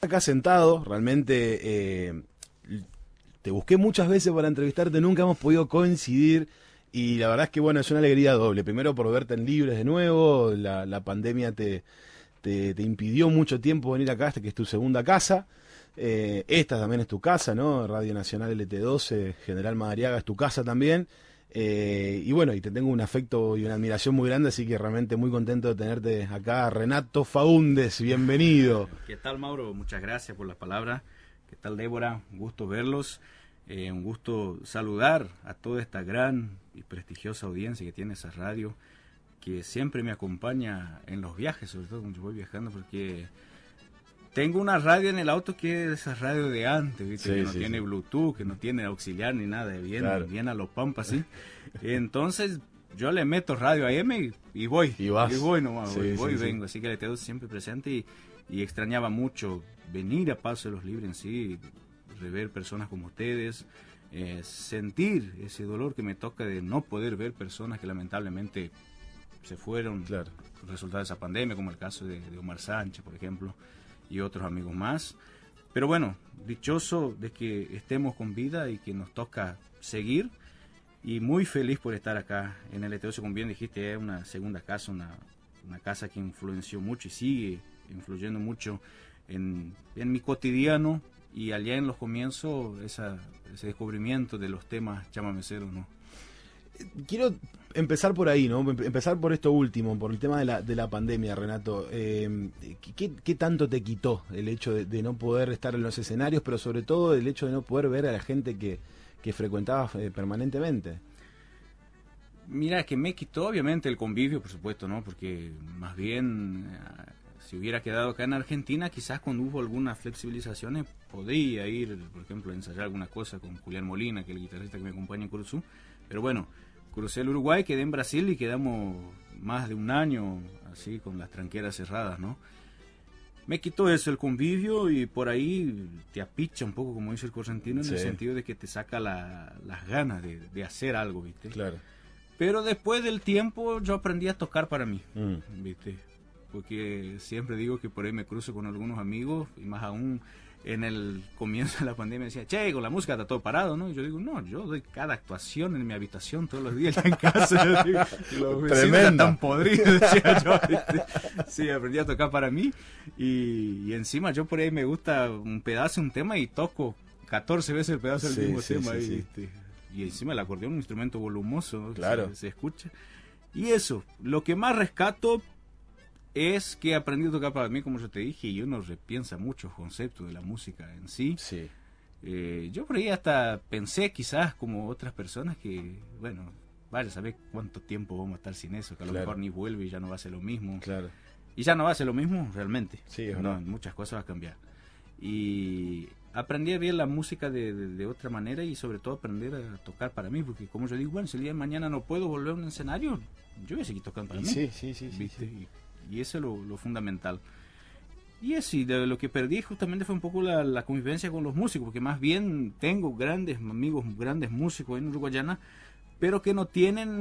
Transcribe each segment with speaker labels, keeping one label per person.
Speaker 1: acá sentado, realmente te busqué muchas veces para entrevistarte, nunca hemos podido coincidir y la verdad es que bueno, es una alegría doble. Primero por verte en Libres de nuevo, la pandemia te impidió mucho tiempo venir acá, hasta que es tu segunda casa. Esta también es tu casa, ¿no? Radio Nacional LT12, General Madariaga es tu casa también. Y bueno, y te tengo un afecto y una admiración muy grande, así que realmente muy contento de tenerte acá. Renato Faúndez, bienvenido.
Speaker 2: ¿Qué tal, Mauro? Muchas gracias por las palabras. ¿Qué tal, Débora? Un gusto verlos. Un gusto saludar a toda esta gran y prestigiosa audiencia que tiene esa radio, que siempre me acompaña en los viajes, sobre todo cuando yo voy viajando, porque tengo una radio en el auto que es esa radio de antes, ¿viste?
Speaker 1: Sí,
Speaker 2: Que no tiene Bluetooth, que no tiene auxiliar ni nada, bien,
Speaker 1: claro.
Speaker 2: bien a los pampas, ¿sí? Entonces yo le meto radio AM y voy.
Speaker 1: Y vas.
Speaker 2: Y voy nomás,
Speaker 1: Sí,
Speaker 2: voy y
Speaker 1: sí,
Speaker 2: vengo. Así que le tengo siempre presente y extrañaba mucho venir a Paso de los Libres en sí, rever personas como ustedes, sentir ese dolor que me toca de no poder ver personas que lamentablemente se fueron,
Speaker 1: Claro,
Speaker 2: resultado de esa pandemia, como el caso de Omar Sánchez, por ejemplo, y otros amigos más. Pero bueno, dichoso de que estemos con vida y que nos toca seguir, y muy feliz por estar acá en el LT12. Como bien dijiste, es una segunda casa, una casa que influenció mucho y sigue influyendo mucho en mi cotidiano, y allá en los comienzos ese descubrimiento de los temas chamameceros, ¿no?
Speaker 1: quiero empezar por ahí, ¿no? Empezar por esto último, por el tema de la pandemia, Renato. ¿Qué tanto te quitó el hecho de no poder estar en los escenarios, pero sobre todo el hecho de no poder ver a la gente que frecuentabas permanentemente?
Speaker 2: Mira, que me quitó obviamente el convivio, por supuesto, ¿no? Porque más bien, si hubiera quedado acá en Argentina, quizás cuando hubo algunas flexibilizaciones, podría ir, por ejemplo, a ensayar alguna cosa con Julián Molina, que es el guitarrista que me acompaña en Curuzú. Pero bueno, crucé el Uruguay, quedé en Brasil y quedamos más de un año así con las tranqueras cerradas, ¿no? Me quitó eso, el convivio, y por ahí te apicha un poco, como dice el correntino, en el sentido de que te saca las ganas de hacer algo, ¿viste?
Speaker 1: Claro.
Speaker 2: Pero después del tiempo yo aprendí a tocar para mí, ¿viste? Porque siempre digo que por ahí me cruzo con algunos amigos, y más aún en el comienzo de la pandemia decía, che, con la música está todo parado, ¿no? Y yo digo, no, yo doy cada actuación en mi habitación todos los días en casa. Yo digo, los vecinos ya están podridos, decía yo, ¿viste? Sí, aprendí a tocar para mí, y encima yo por ahí me gusta un pedazo, un tema, y toco 14 veces el pedazo del mismo tema, ahí, ¿viste? Y encima el acordeón, un instrumento volumoso, ¿no?
Speaker 1: Claro.
Speaker 2: Se escucha. Y eso, lo que más rescato es que aprendí a tocar para mí, como yo te dije, y uno repiensa muchos conceptos de la música en sí.
Speaker 1: Sí.
Speaker 2: Yo por ahí hasta pensé, quizás como otras personas, que, bueno, vaya a saber cuánto tiempo vamos a estar sin eso, que a lo mejor ni vuelve y ya no va a ser lo mismo.
Speaker 1: Claro.
Speaker 2: Y ya no va a ser lo mismo realmente.
Speaker 1: Sí, es
Speaker 2: no,
Speaker 1: verdad.
Speaker 2: muchas cosas va a cambiar. Y aprendí a ver la música de otra manera, y sobre todo aprender a tocar para mí, porque como yo digo, bueno, si el día de mañana no puedo volver a un escenario, yo voy a seguir tocando para mí.
Speaker 1: Sí.
Speaker 2: ¿Viste? Y eso es lo fundamental. Y así, de lo que perdí justamente fue un poco la convivencia con los músicos, porque más bien tengo grandes amigos, grandes músicos en Uruguayana, pero que no tienen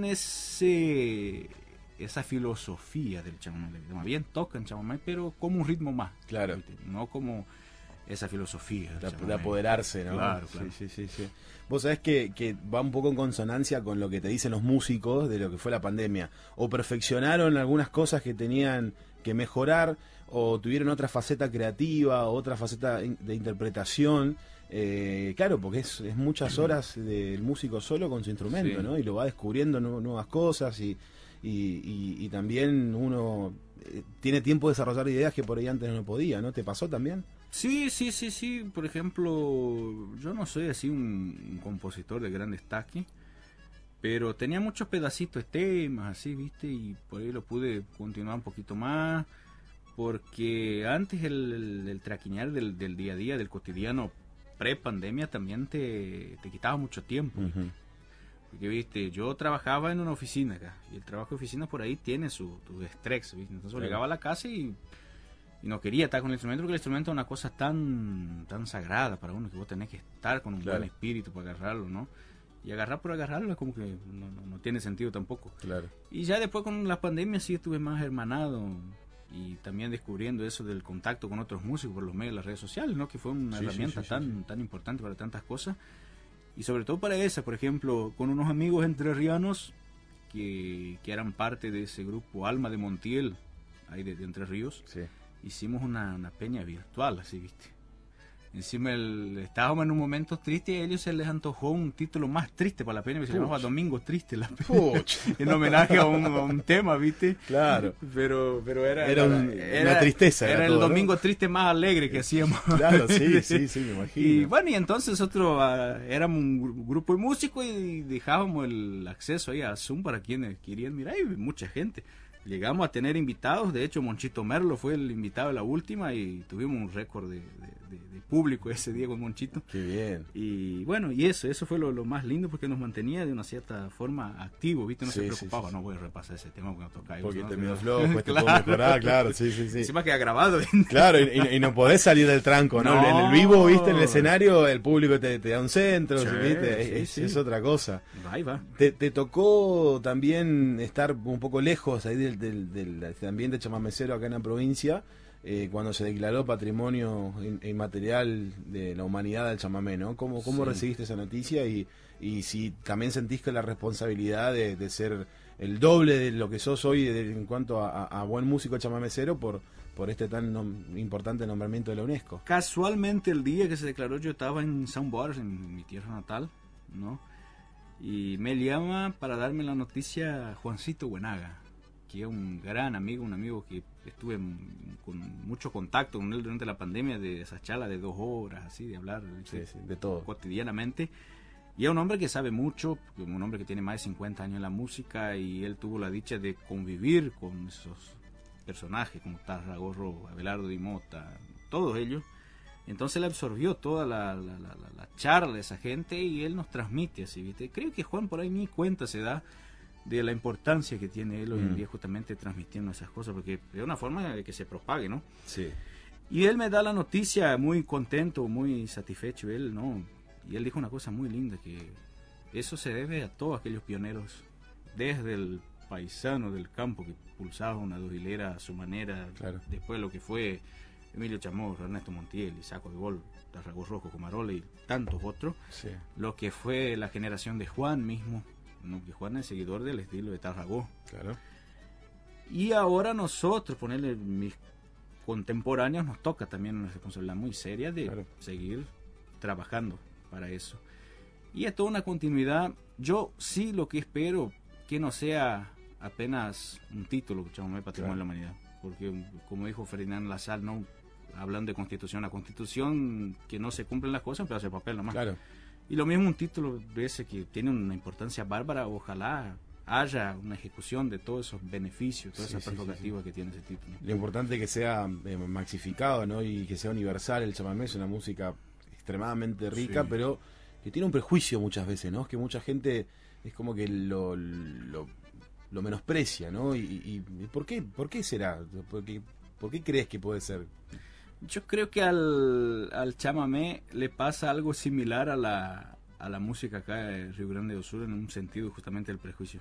Speaker 2: esa filosofía del chamamé. Más bien tocan chamamé, pero como un ritmo más.
Speaker 1: Claro.
Speaker 2: ¿Viste? No como esa filosofía
Speaker 1: De apoderarse, ¿no?
Speaker 2: Claro.
Speaker 1: Sí. Vos sabés que va un poco en consonancia con lo que te dicen los músicos de lo que fue la pandemia. O perfeccionaron algunas cosas que tenían que mejorar, o tuvieron otra faceta creativa, otra faceta de interpretación. Claro, porque es muchas horas del músico solo con su instrumento,
Speaker 2: Sí.
Speaker 1: ¿no? Y lo va descubriendo nuevas cosas, y también uno tiene tiempo de desarrollar ideas que por ahí antes no podía, ¿no? ¿Te pasó también?
Speaker 2: Sí. Por ejemplo, yo no soy así un compositor de gran destaque, pero tenía muchos pedacitos de temas, así, ¿viste? Y por ahí lo pude continuar un poquito más, porque antes el traquiñar del día a día, del cotidiano, pre-pandemia, también te quitaba mucho tiempo.
Speaker 1: Uh-huh.
Speaker 2: Porque, ¿viste? Yo trabajaba en una oficina acá, y el trabajo de oficina por ahí tiene su estrés, ¿viste? Entonces
Speaker 1: Claro.
Speaker 2: llegaba a la casa y no quería estar con el instrumento, porque el instrumento es una cosa tan sagrada para uno, que vos tenés que estar con un
Speaker 1: Claro.
Speaker 2: buen espíritu para agarrarlo, ¿no? Y agarrar por agarrarlo es como que no tiene sentido tampoco.
Speaker 1: Claro.
Speaker 2: Y ya después con la pandemia sí estuve más hermanado y también descubriendo eso del contacto con otros músicos por los medios de las redes sociales, ¿no? Que fue una
Speaker 1: Sí,
Speaker 2: herramienta
Speaker 1: sí, sí, sí.
Speaker 2: tan importante para tantas cosas, y sobre todo para esa, por ejemplo, con unos amigos entrerrianos que eran parte de ese grupo Alma de Montiel, ahí de Entre Ríos.
Speaker 1: Sí.
Speaker 2: Hicimos una peña virtual, así, ¿viste? Encima estábamos en un momento triste y a ellos se les antojó un título más triste para la peña, que se llamaba Domingo Triste, la peña, en homenaje a un tema, ¿viste?
Speaker 1: Claro.
Speaker 2: Pero
Speaker 1: Era una tristeza.
Speaker 2: Era
Speaker 1: todo,
Speaker 2: el domingo
Speaker 1: ¿no?
Speaker 2: triste más alegre que hacíamos.
Speaker 1: Claro, sí, me imagino.
Speaker 2: Y bueno, y entonces nosotros éramos un grupo de músicos y dejábamos el acceso ahí a Zoom para quienes querían mirar, y mucha gente. Llegamos a tener invitados, de hecho Monchito Merlo fue el invitado de la última y tuvimos un récord de público ese día con Monchito.
Speaker 1: Qué bien.
Speaker 2: Y bueno, y eso fue lo más lindo, porque nos mantenía de una cierta forma activo, ¿viste? No se preocupaba, no voy a repasar ese tema porque no toca.
Speaker 1: Porque
Speaker 2: ¿no?
Speaker 1: te medio flojo, te puedo mejorar, claro, sí.
Speaker 2: Encima queda grabado.
Speaker 1: Claro, y no podés salir del tranco, ¿no?
Speaker 2: No.
Speaker 1: En el vivo, ¿viste? En el escenario, el público te da un centro,
Speaker 2: Sí,
Speaker 1: ¿viste?
Speaker 2: sí.
Speaker 1: Es otra cosa.
Speaker 2: Ahí va.
Speaker 1: ¿Te tocó también estar un poco lejos ahí del ambiente chamamecero acá en la provincia, cuando se declaró patrimonio inmaterial de la humanidad del chamamé, ¿no? ¿Cómo
Speaker 2: Sí.
Speaker 1: recibiste esa noticia y si también sentís que la responsabilidad de ser el doble de lo que sos hoy en cuanto a buen músico chamamecero por este tan importante nombramiento de la UNESCO?
Speaker 2: Casualmente el día que se declaró yo estaba en São Borges, en mi tierra natal, ¿no? Y me llama para darme la noticia Juancito Buenaga, que es un gran amigo, un amigo que estuve con mucho contacto con él durante la pandemia, de esas charlas de 2 horas, así, de hablar
Speaker 1: de todo
Speaker 2: cotidianamente. Y es un hombre que sabe mucho, un hombre que tiene más de 50 años en la música, y él tuvo la dicha de convivir con esos personajes como Tarragorro, Abelardo Di Mota, todos ellos. Entonces él absorbió toda la charla de esa gente y él nos transmite así, ¿viste? Creo que Juan por ahí ni cuenta se da de la importancia que tiene él hoy en día justamente transmitiendo esas cosas, porque es una forma de que se propague, ¿no?
Speaker 1: Sí.
Speaker 2: Y él me da la noticia muy contento, muy satisfecho, él, ¿no? Y él dijo una cosa muy linda, que eso se debe a todos aquellos pioneros, desde el paisano del campo que pulsaba una dojilera a su manera,
Speaker 1: claro.
Speaker 2: Después lo que fue Emilio Chamorro, Ernesto Montiel, Isaco de Gol, Tarragó Rojo, Comarola y tantos otros,
Speaker 1: Sí.
Speaker 2: Lo que fue la generación de Juan mismo, ¿no? Que Juan es seguidor del estilo de Tarragó.
Speaker 1: Claro.
Speaker 2: Y ahora nosotros, ponerle mis contemporáneos, nos toca también una responsabilidad muy seria de seguir trabajando para eso. Y es toda una continuidad. Yo sí lo que espero, que no sea apenas un título, Chamamé Patrimonio de la Humanidad, porque como dijo Ferdinand Lassalle, no hablando de constitución, la constitución que no se cumplen las cosas, pero hace papel nomás.
Speaker 1: Claro.
Speaker 2: Y lo mismo un título de ese que tiene una importancia bárbara, ojalá haya una ejecución de todos esos beneficios, todas esas prerrogativas que tiene ese título.
Speaker 1: Lo importante es que sea maxificado, ¿no? Y que sea universal. El chamamé es una música extremadamente rica, pero que tiene un prejuicio muchas veces, ¿no? Es que mucha gente es como que lo menosprecia, ¿no? Y ¿por qué será? ¿Por qué crees que puede ser?
Speaker 2: Yo creo que al chamamé le pasa algo similar a la música acá de Río Grande do Sul, en un sentido justamente del prejuicio.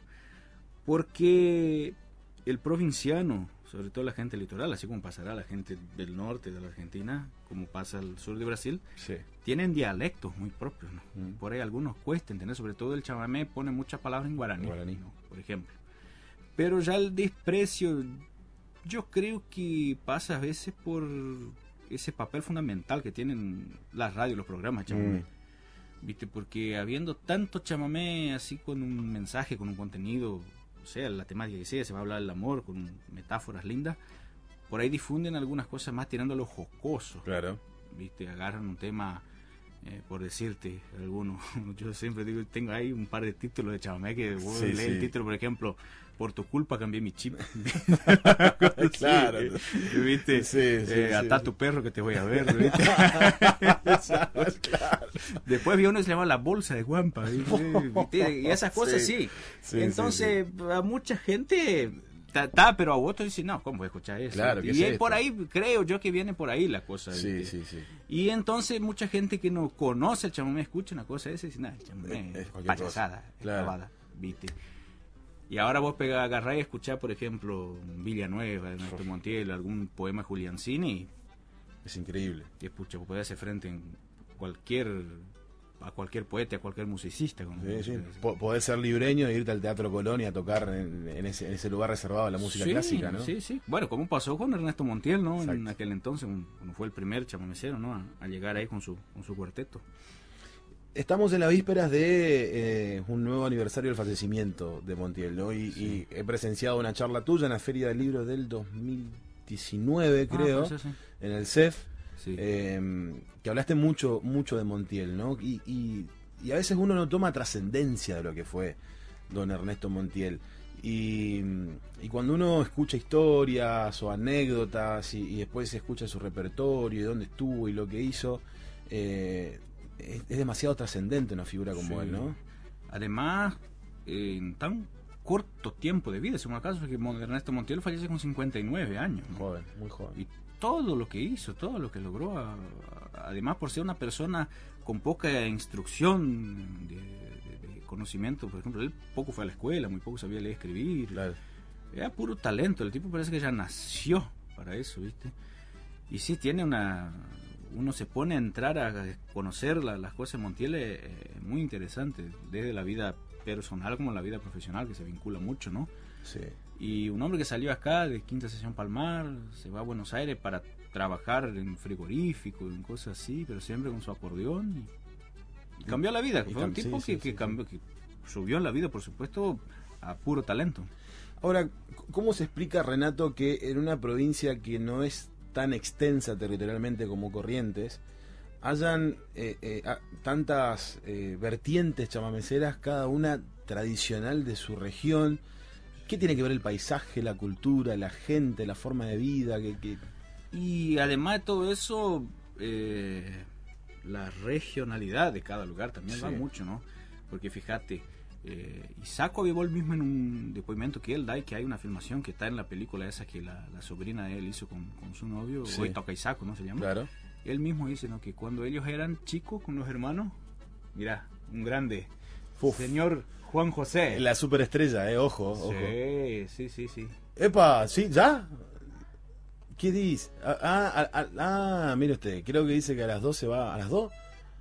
Speaker 2: Porque el provinciano, sobre todo la gente litoral, así como pasará la gente del norte de la Argentina, como pasa al sur de Brasil, tienen dialectos muy propios, ¿no? Por ahí algunos cuesta entender, sobre todo el chamamé pone muchas palabras en guaraní, ¿no? Por ejemplo. Pero ya el desprecio, yo creo que pasa a veces por ese papel fundamental que tienen las radios, los programas de chamamé. ¿Viste? Porque habiendo tanto chamamé así con un mensaje, con un contenido, o sea, la temática que sea, se va a hablar del amor, con metáforas lindas, por ahí difunden algunas cosas más tirando a lo jocoso.
Speaker 1: Claro.
Speaker 2: ¿Viste? Agarran un tema, por decirte alguno, yo siempre digo, tengo ahí un par de títulos de chamamé que vos lees el título, por ejemplo, por tu culpa cambié mi chip.
Speaker 1: Claro.
Speaker 2: ¿Viste? Atá tu perro que te voy a ver, ¿viste?
Speaker 1: Claro.
Speaker 2: Después vi uno que se llama La Bolsa de Guampa, ¿viste? Y esas cosas entonces a mucha gente pero a otros dicen, no, ¿cómo voy a escuchar eso?
Speaker 1: Claro,
Speaker 2: y por ahí creo yo que viene por ahí la cosa.
Speaker 1: Sí.
Speaker 2: Y entonces mucha gente que no conoce el chamamé escucha una cosa esa y dice, el chamamé es payasada, es pavada, ¿viste? Y ahora vos agarrás y escuchás, por ejemplo, Villanueva, Ernesto Montiel, algún poema de Juliancini.
Speaker 1: Es increíble.
Speaker 2: Y pucha, vos podés hacer frente a cualquier poeta, a cualquier musicista.
Speaker 1: Sí. Podés ser libreño e irte al Teatro Colón y a tocar en ese lugar reservado a la música clásica, ¿no?
Speaker 2: Sí. Bueno, como pasó con Ernesto Montiel, ¿no?
Speaker 1: Exacto.
Speaker 2: En aquel entonces, cuando fue el primer chamamecero, ¿no? A llegar ahí con su cuarteto.
Speaker 1: Estamos en las vísperas de un nuevo aniversario del fallecimiento de Montiel, ¿no? Y he presenciado una charla tuya en la Feria del Libro del 2019, creo,
Speaker 2: Pues sí.
Speaker 1: en el CEF,
Speaker 2: Sí.
Speaker 1: que hablaste mucho de Montiel, ¿no? Y a veces uno no toma trascendencia de lo que fue don Ernesto Montiel. Y cuando uno escucha historias o anécdotas y después escucha su repertorio y dónde estuvo y lo que hizo, es demasiado trascendente una figura como él, ¿no?
Speaker 2: Además, en tan corto tiempo de vida, según acaso, que Ernesto Montiel fallece con 59 años, ¿no?
Speaker 1: Joven, muy joven.
Speaker 2: Y todo lo que hizo, todo lo que logró, además por ser una persona con poca instrucción de conocimiento, por ejemplo, él poco fue a la escuela, muy poco sabía leer y escribir,
Speaker 1: Claro.
Speaker 2: Era puro talento, el tipo parece que ya nació para eso, ¿viste? Y sí tiene uno se pone a entrar a conocer las cosas de Montiel, muy interesante, desde la vida personal como la vida profesional, que se vincula mucho, ¿no?
Speaker 1: Sí.
Speaker 2: Y un hombre que salió acá de Quinta Estación Palmar, se va a Buenos Aires para trabajar en frigorífico, en cosas así, pero siempre con su acordeón, y cambió la vida. Fue un tipo que cambió, que subió en la vida, por supuesto, a puro talento.
Speaker 1: Ahora, ¿cómo se explica, Renato, que en una provincia que no es tan extensa territorialmente como Corrientes, hayan tantas vertientes chamameceras, cada una tradicional de su región? ¿Qué tiene que ver el paisaje, la cultura, la gente, la forma de vida?
Speaker 2: Y además de todo eso, la regionalidad de cada lugar también va mucho, ¿no? Porque fíjate, Isaco avivó el mismo en un documento que él da, y que hay una filmación que está en la película esa que la sobrina de él hizo con su novio, Hoy Toca Isaco, ¿no se llama?
Speaker 1: Claro.
Speaker 2: Él mismo dice, ¿no?, que cuando ellos eran chicos con los hermanos, mira, un grande, señor Juan José.
Speaker 1: La superestrella, ojo.
Speaker 2: Sí.
Speaker 1: ¡Epa! ¿Sí? ¿Ya? ¿Qué dice? Mire usted, creo que dice que a las 12 va. ¿A las 2?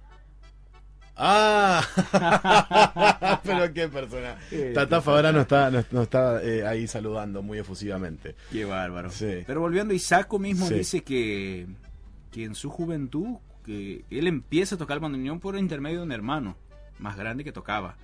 Speaker 1: Pero qué persona. Tata Fabra nos está ahí saludando muy efusivamente.
Speaker 2: Qué bárbaro.
Speaker 1: Sí.
Speaker 2: Pero volviendo, Isaco mismo dice que en su juventud, que él empieza a tocar el bandoneón por intermedio de un hermano más grande que tocaba.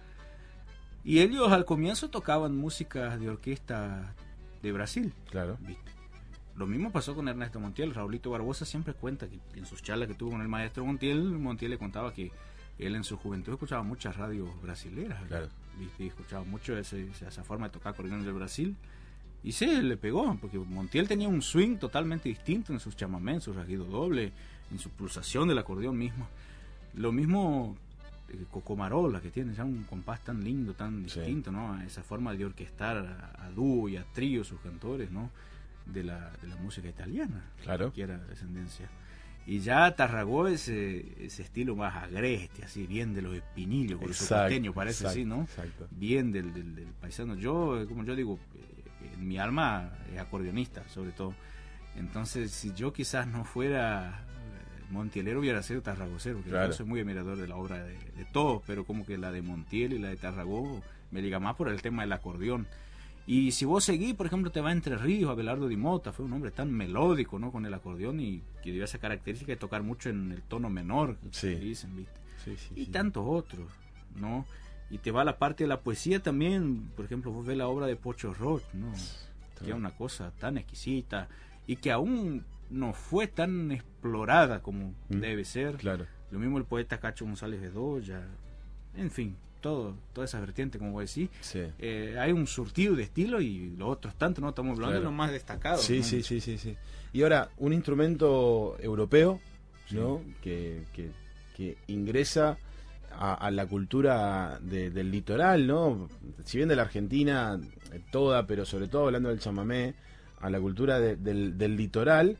Speaker 2: Y ellos al comienzo tocaban música de orquesta de Brasil.
Speaker 1: Claro.
Speaker 2: ¿Viste? Lo mismo pasó con Ernesto Montiel. Raulito Barbosa siempre cuenta que en sus charlas que tuvo con el maestro Montiel le contaba que él en su juventud escuchaba muchas radios brasileras.
Speaker 1: Claro.
Speaker 2: ¿Viste? Y escuchaba mucho esa forma de tocar acordeón del Brasil. Y se le pegó, porque Montiel tenía un swing totalmente distinto en sus chamamés, en su rasguido doble, en su pulsación del acordeón mismo. Lo mismo Cocomarola, que tiene ya un compás tan lindo, tan distinto, ¿no? A esa forma de orquestar a dúo y a trío sus cantores, ¿no? De la música italiana,
Speaker 1: claro,
Speaker 2: que era descendencia. Y ya Tarragó ese estilo más agreste, así, bien de los espinillos, con su costeño, parece así, ¿no?
Speaker 1: Exacto. Bien
Speaker 2: del paisano. Yo, como yo digo, mi alma es acordeonista, sobre todo. Entonces, si yo quizás no fuera montielero, hubiera sido tarragocero, porque yo soy muy admirador de la obra de todos, pero como que la de Montiel y la de Tarragó me liga más por el tema del acordeón. Y si vos seguís, por ejemplo, te va a Entre Ríos, Abelardo Di Mota, fue un hombre tan melódico, ¿no?, con el acordeón, y que dio esa característica de tocar mucho en el tono menor, que dicen, ¿viste? Y tantos otros, ¿no? Y te va a la parte de la poesía también, por ejemplo, vos ves la obra de Pocho Roch, ¿no? Que es una cosa tan exquisita y que aún no fue tan explorada como debe ser.
Speaker 1: Claro.
Speaker 2: Lo mismo el poeta Cacho González Bedoya, en fin, toda esa vertiente, como vos decís.
Speaker 1: Sí.
Speaker 2: Hay un surtido de estilo, y los otros tanto, ¿no? Estamos hablando de los más destacados.
Speaker 1: Sí,
Speaker 2: ¿no?
Speaker 1: Sí. Y ahora, un instrumento europeo, ¿no? Que ingresa a la cultura del litoral, ¿no? Si bien de la Argentina toda, pero sobre todo hablando del chamamé, a la cultura del litoral,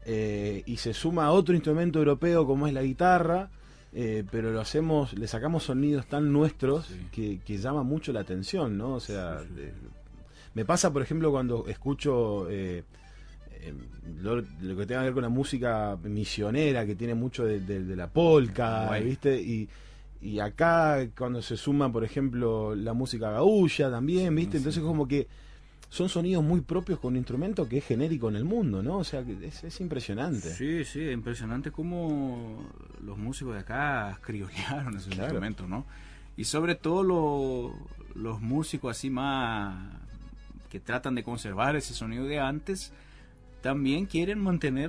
Speaker 1: y se suma a otro instrumento europeo como es la guitarra, pero le sacamos sonidos tan nuestros que llama mucho la atención, ¿no? O sea, Me pasa, por ejemplo, cuando escucho lo que tenga que ver con la música misionera, que tiene mucho de la polka,
Speaker 2: Guay.
Speaker 1: ¿viste? Y acá, cuando se suma, por ejemplo, la música gaúcha también, ¿viste?
Speaker 2: Sí,
Speaker 1: Entonces,
Speaker 2: sí.
Speaker 1: como que son sonidos muy propios con un instrumento que es genérico en el mundo, ¿no? O sea, que es impresionante.
Speaker 2: Sí, sí, impresionante cómo los músicos de acá criollaron esos
Speaker 1: Claro.
Speaker 2: instrumentos, ¿no? Y sobre todo los músicos así más que tratan de conservar ese sonido de antes, también quieren mantener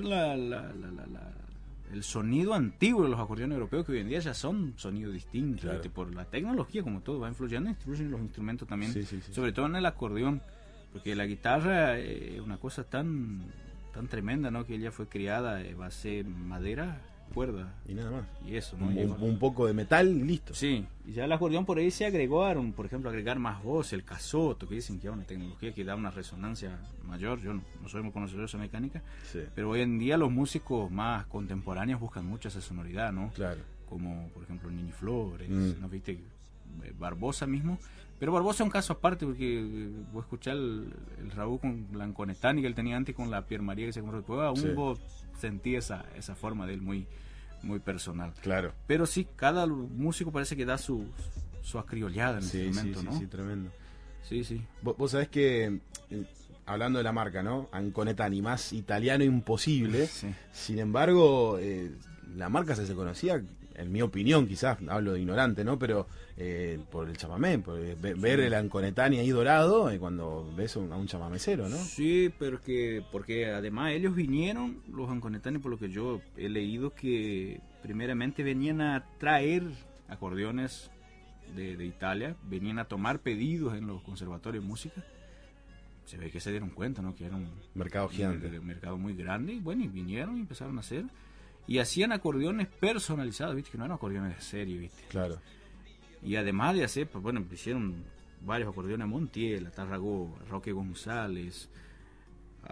Speaker 2: el sonido antiguo de los acordeones europeos, que hoy en día ya son sonidos distintos,
Speaker 1: Claro.
Speaker 2: ¿viste? Por la tecnología, como todo va influyendo, influyen los instrumentos también,
Speaker 1: Sí, sí, sí.
Speaker 2: sobre todo en el acordeón, porque la guitarra es una cosa tan tremenda, ¿no? Que ella fue criada va a ser madera, cuerda
Speaker 1: Y nada más.
Speaker 2: y eso, ¿no?
Speaker 1: Un poco de metal y listo.
Speaker 2: Sí, y ya el acordeón por ahí se agregaron, por ejemplo, agregar más voz, el casoto, que dicen que es una tecnología que da una resonancia mayor. Yo no soy muy conocedor de esa mecánica,
Speaker 1: Sí,
Speaker 2: pero hoy en día los músicos más contemporáneos buscan mucho esa sonoridad, ¿no?
Speaker 1: claro.
Speaker 2: Como por ejemplo Nini Flores,
Speaker 1: Mm.
Speaker 2: ¿no viste? Barbosa mismo. Pero Barbosa es un caso aparte, porque vos escuchás el Raúl con Blanconetani que él tenía antes con la Pierre María que se compró después, aún
Speaker 1: Sí.
Speaker 2: vos sentí esa forma de él muy personal.
Speaker 1: Claro.
Speaker 2: Pero sí, cada músico parece que da su acriollada en el
Speaker 1: Sí,
Speaker 2: instrumento,
Speaker 1: sí,
Speaker 2: ¿no?
Speaker 1: sí, sí, tremendo.
Speaker 2: Sí, sí.
Speaker 1: Vos sabés que, hablando de la marca, ¿no? Anconetani, más italiano imposible.
Speaker 2: Sí.
Speaker 1: Sin embargo, la marca se conocía, en mi opinión, quizás, hablo de ignorante, ¿no? Pero por el chamamé, por ver el Anconetani ahí dorado, cuando ves a un chamamecero, ¿no?
Speaker 2: Sí, porque además ellos vinieron, los anconetani, por lo que yo he leído, que primeramente venían a traer acordeones de Italia, venían a tomar pedidos en los conservatorios de música. Se ve que se dieron cuenta, ¿no? Que era un
Speaker 1: Mercado gigante.
Speaker 2: un mercado muy grande, y bueno, y vinieron y empezaron a hacer. Y hacían acordeones personalizados, ¿viste? Que no eran acordeones de serie, ¿viste?
Speaker 1: Claro.
Speaker 2: Y además de hacer, pues bueno, hicieron varios acordeones a Montiel, a Tarragó, a Roque González, a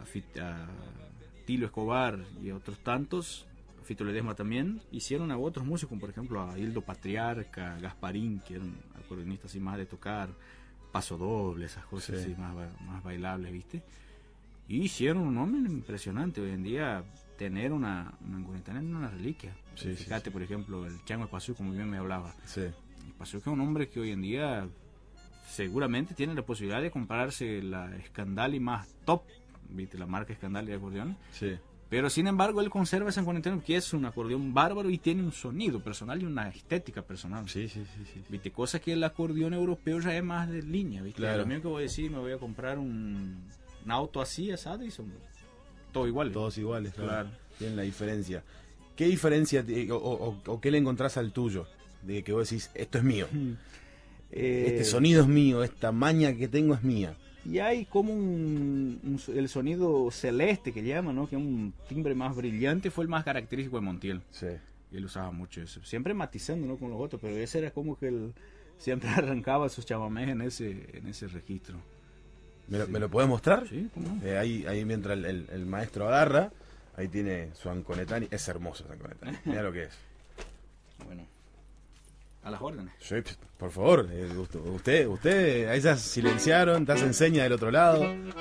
Speaker 2: Tilo Escobar y a otros tantos, a Fito Ledesma también. Hicieron a otros músicos, por ejemplo a Hildo Patriarca, Gasparín, que eran acordeonistas así más de tocar, paso doble, esas cosas
Speaker 1: Sí.
Speaker 2: así más bailables, ¿viste? Y hicieron un nombre impresionante. Hoy en día tener una anconetana es una reliquia.
Speaker 1: Sí,
Speaker 2: Fíjate,
Speaker 1: sí.
Speaker 2: por ejemplo, el Chango Espacio, como bien me hablaba.
Speaker 1: Sí.
Speaker 2: Pasó que es un hombre que hoy en día seguramente tiene la posibilidad de comprarse la Scandali más top, ¿viste? La marca Scandali de acordeón.
Speaker 1: Sí.
Speaker 2: Pero sin embargo él conserva ese acordeón que es un acordeón bárbaro y tiene un sonido personal y una estética personal.
Speaker 1: Sí, sí, sí, sí.
Speaker 2: ¿Viste? Cosa que el acordeón europeo ya es más de línea, ¿viste?
Speaker 1: Claro.
Speaker 2: Lo mismo que voy a decir, me voy a comprar un auto así, asado, y son todos iguales.
Speaker 1: Todos iguales, claro.
Speaker 2: Claro.
Speaker 1: Tienen la diferencia. ¿Qué diferencia o qué le encontrás al tuyo? De que vos decís, esto es mío. Este sonido es mío, esta maña que tengo es mía.
Speaker 2: Y hay como el sonido celeste que llaman, ¿no? Que es un timbre más brillante, fue el más característico de Montiel.
Speaker 1: Sí.
Speaker 2: Y él usaba mucho eso. Siempre matizando, ¿no? Con los otros, pero ese era como que él siempre arrancaba sus chamamés en ese registro.
Speaker 1: ¿Me lo podés mostrar?
Speaker 2: Sí, ¿cómo no?
Speaker 1: Ahí mientras el maestro agarra, ahí tiene su Anconetani. Es hermoso ese Anconetani. Mira lo que es.
Speaker 2: Bueno, a las órdenes.
Speaker 1: Sí, por favor, usted, ahí ya silenciaron, te hacen seña del otro lado.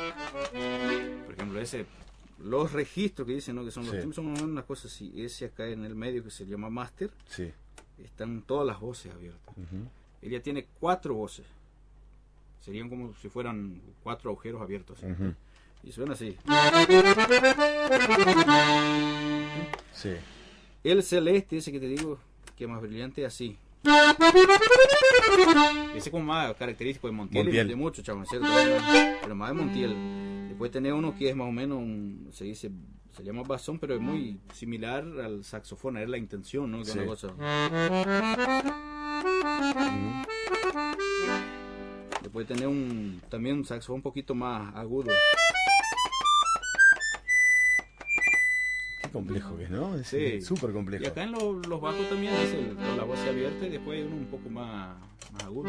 Speaker 2: Por ejemplo, los registros que dicen, ¿no? Que son los
Speaker 1: Sí.
Speaker 2: timbres, son unas cosas así. Ese acá en el medio que se llama master,
Speaker 1: Sí.
Speaker 2: están todas las voces abiertas.
Speaker 1: Ujú.
Speaker 2: Ella tiene 4 voces. Serían como si fueran 4 agujeros abiertos. ¿sí?
Speaker 1: Ujú.
Speaker 2: Y suena así.
Speaker 1: Sí.
Speaker 2: El celeste, ese que te digo, que es más brillante, así. Ese como más característico de Montiel.
Speaker 1: Montiel.
Speaker 2: Y de mucho, chaboncero, pero más de Montiel. Después tenés uno que es más o menos, se llama basón, pero es muy similar al saxofón, es la intención, ¿no? Que es
Speaker 1: Sí.
Speaker 2: una cosa.
Speaker 1: Ujú.
Speaker 2: Después tenés también un saxofón un poquito más agudo.
Speaker 1: Qué complejo que es, ¿no? Es
Speaker 2: Sí.
Speaker 1: súper complejo.
Speaker 2: Y acá en los bajos también es la voz abierta y después hay uno un poco más agudo.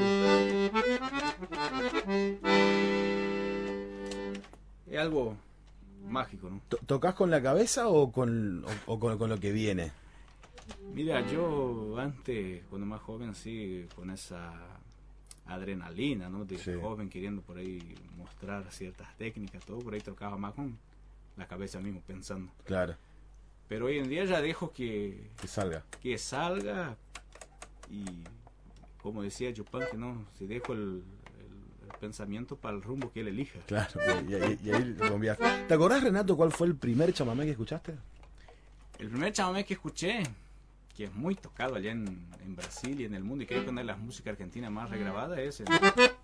Speaker 2: Es algo mágico, ¿no?
Speaker 1: ¿Tocás con la cabeza o con lo que viene?
Speaker 2: Mira, yo antes, cuando más joven, sí, con esa adrenalina, ¿no? De
Speaker 1: Sí.
Speaker 2: joven queriendo por ahí mostrar ciertas técnicas, todo, por ahí tocaba más con la cabeza mismo pensando.
Speaker 1: Claro,
Speaker 2: Pero hoy en día ya dejo que
Speaker 1: salga.
Speaker 2: y como decía Chopin, que no, si dejo el pensamiento para el rumbo que él elija.
Speaker 1: Claro, y ahí cambias. ¿Te acordás, Renato, cuál fue el primer chamamé que escuchaste?
Speaker 2: El primer chamamé que escuché, que es muy tocado allá en Brasil y en el mundo, y creo que una de las músicas argentinas más regrabadas, es el...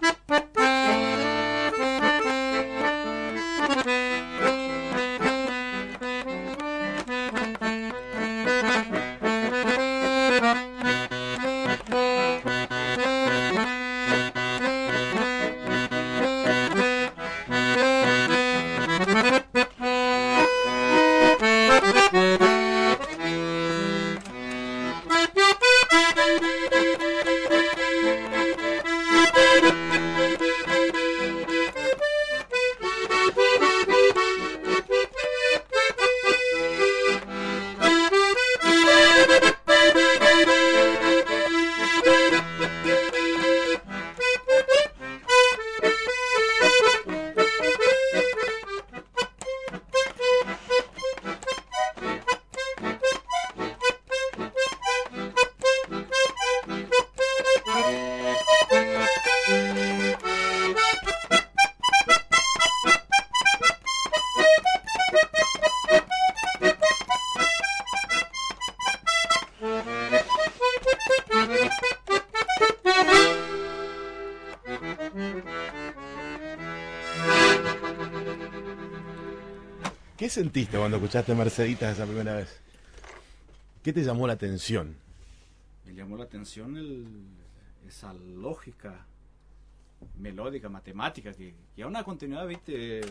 Speaker 1: ¿Qué sentiste cuando escuchaste Merceditas esa primera vez? ¿Qué te llamó la atención?
Speaker 2: Me llamó la atención esa lógica melódica, matemática, que a una continuidad, viste,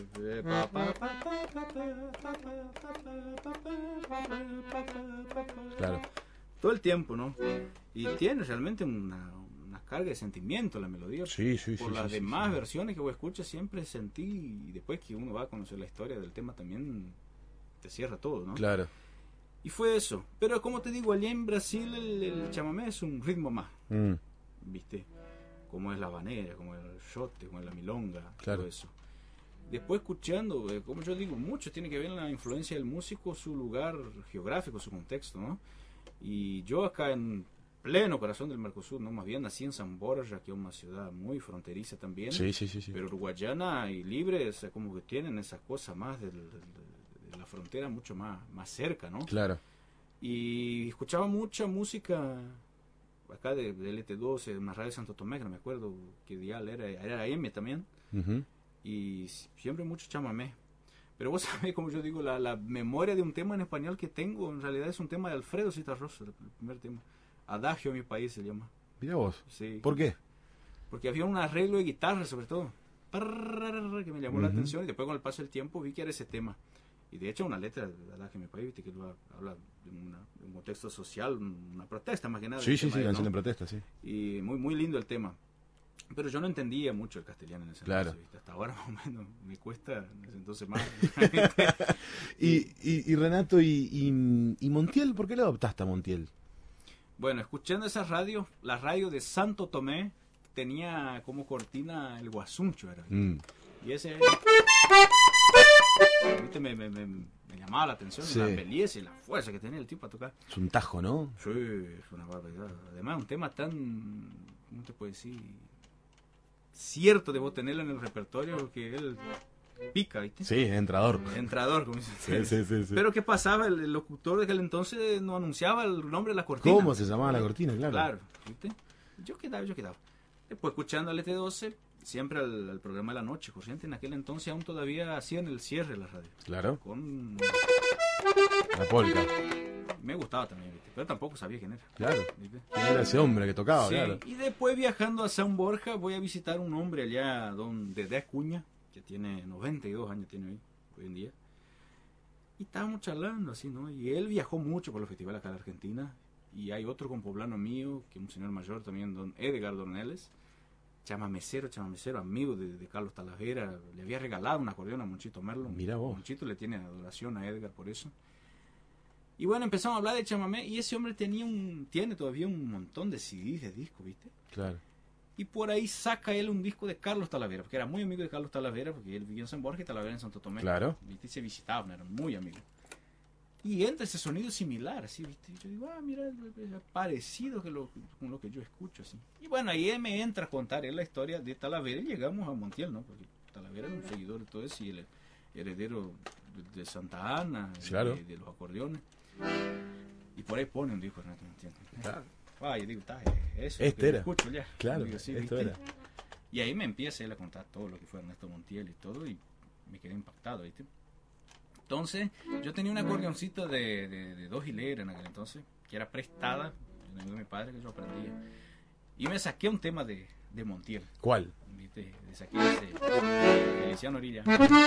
Speaker 1: Claro.
Speaker 2: todo el tiempo, ¿no? Y tiene realmente una carga de sentimiento la melodía.
Speaker 1: Sí,
Speaker 2: Por las
Speaker 1: sí,
Speaker 2: demás
Speaker 1: sí.
Speaker 2: versiones que vos escuchas siempre sentí, y después que uno va a conocer la historia del tema también te cierra todo, ¿no?
Speaker 1: Claro.
Speaker 2: Y fue eso. Pero como te digo, allá en Brasil el chamamé es un ritmo más,
Speaker 1: Mm,
Speaker 2: ¿viste? Como es la habanera, como el shote, como es la milonga,
Speaker 1: Claro.
Speaker 2: todo eso. Después escuchando, como yo digo, mucho tiene que ver en la influencia del músico, su lugar geográfico, su contexto, ¿no? Y yo acá en pleno corazón del Mercosur, ¿no? Más bien nací en San Borja, que es una ciudad muy fronteriza también,
Speaker 1: sí.
Speaker 2: pero uruguayana y libre, o sea, como que tienen esas cosas más de la frontera mucho más cerca, ¿no?
Speaker 1: Claro.
Speaker 2: Y escuchaba mucha música acá de LT12, una radio de Santo Tomé, que no me acuerdo qué dial era AM también,
Speaker 1: Ujú.
Speaker 2: y siempre mucho chamamé. Pero vos sabés, como yo digo, la memoria de un tema en español que tengo, en realidad es un tema de Alfredo Citarrosa, el primer tema. Adagio mi país se llama.
Speaker 1: Mirá vos.
Speaker 2: Sí.
Speaker 1: ¿Por qué?
Speaker 2: Porque había un arreglo de guitarra, sobre todo, que me llamó la
Speaker 1: Ujú.
Speaker 2: atención, y después con el paso del tiempo vi que era ese tema. Y de hecho una letra de Adagio mi país, viste, que habla de un contexto social, una protesta más que nada.
Speaker 1: Sí,
Speaker 2: el tema,
Speaker 1: canción
Speaker 2: ¿no?
Speaker 1: de protesta, sí.
Speaker 2: Y muy lindo el tema. Pero yo no entendía mucho el castellano en ese
Speaker 1: Claro.
Speaker 2: entonces, ¿viste? Hasta ahora más o menos me cuesta en ese entonces más.
Speaker 1: Y Renato, y Montiel, ¿por qué le adoptaste a Montiel?
Speaker 2: Bueno, escuchando esas radios, la radio de Santo Tomé tenía como cortina el Guasuncho, era.
Speaker 1: Mm,
Speaker 2: Y ese, ¿viste? Me llamaba la atención,
Speaker 1: Sí.
Speaker 2: la belleza y la fuerza que tenía el tipo a tocar.
Speaker 1: es un tajo, ¿no?
Speaker 2: Sí, es una barbaridad. Además, un tema tan, ¿cómo te puedo decir? Cierto de vos tenerlo en el repertorio, que él pica, ¿viste?
Speaker 1: Sí, entrador.
Speaker 2: Entrador, como dicen.
Speaker 1: Sí.
Speaker 2: Pero ¿qué pasaba? El locutor de aquel entonces no anunciaba el nombre de la cortina.
Speaker 1: ¿Cómo se llamaba la cortina? Claro.
Speaker 2: Claro, ¿viste? Yo quedaba. Después escuchando al ET12, siempre al programa de la noche, corriente, en aquel entonces aún todavía hacían el cierre de la radio.
Speaker 1: Claro.
Speaker 2: Con...
Speaker 1: La polka.
Speaker 2: Me gustaba también, ¿viste? Pero tampoco sabía quién era.
Speaker 1: Claro.
Speaker 2: ¿Viste?
Speaker 1: ¿Quién era ese hombre que tocaba?
Speaker 2: Sí,
Speaker 1: Claro.
Speaker 2: y después viajando a San Borja voy a visitar un hombre allá de Acuña, que tiene 92 años tiene hoy en día. Y estábamos charlando así, ¿no? Y él viajó mucho por los festivales acá en Argentina. Y hay otro compoblano mío, que es un señor mayor también, don Edgar Dorneles, chamamecero, amigo de Carlos Talavera. Le había regalado un acordeón a Monchito Merlo.
Speaker 1: Mirá vos.
Speaker 2: Monchito le tiene adoración a Edgar por eso. Y bueno, empezamos a hablar de chamamé, y ese hombre tiene todavía un montón de CDs, de discos, ¿viste?
Speaker 1: Claro.
Speaker 2: Y por ahí saca él un disco de Carlos Talavera, porque era muy amigo de Carlos Talavera, porque él vivía en San Borja y Talavera en Santo Tomé.
Speaker 1: Claro.
Speaker 2: ¿Viste? Y se visitaban, eran muy amigos. Y entra ese sonido similar, así, ¿viste? Y yo digo, mira, es parecido con lo que yo escucho, así. Y bueno, ahí él me entra a contar la historia de Talavera y llegamos a Montiel, ¿no? Porque Talavera era un seguidor de todo eso y el heredero de Santa Ana,
Speaker 1: claro.
Speaker 2: de los acordeones. Y por ahí pone un disco, ¿no?
Speaker 1: Claro.
Speaker 2: Yo digo, eso
Speaker 1: este era.
Speaker 2: Escucho ya.
Speaker 1: Claro,
Speaker 2: digo, sí,
Speaker 1: esto
Speaker 2: ¿viste?
Speaker 1: era.
Speaker 2: Y ahí me empieza él a contar todo lo que fue Ernesto Montiel y todo, y me quedé impactado, ¿viste? Entonces, yo tenía un acordeoncito de 2 hileras en aquel entonces, que era prestada, de mi padre, que yo aprendía. Y me saqué un tema de Montiel.
Speaker 1: ¿Cuál?
Speaker 2: ¿Viste? Le saqué ese Feliciano Orilla.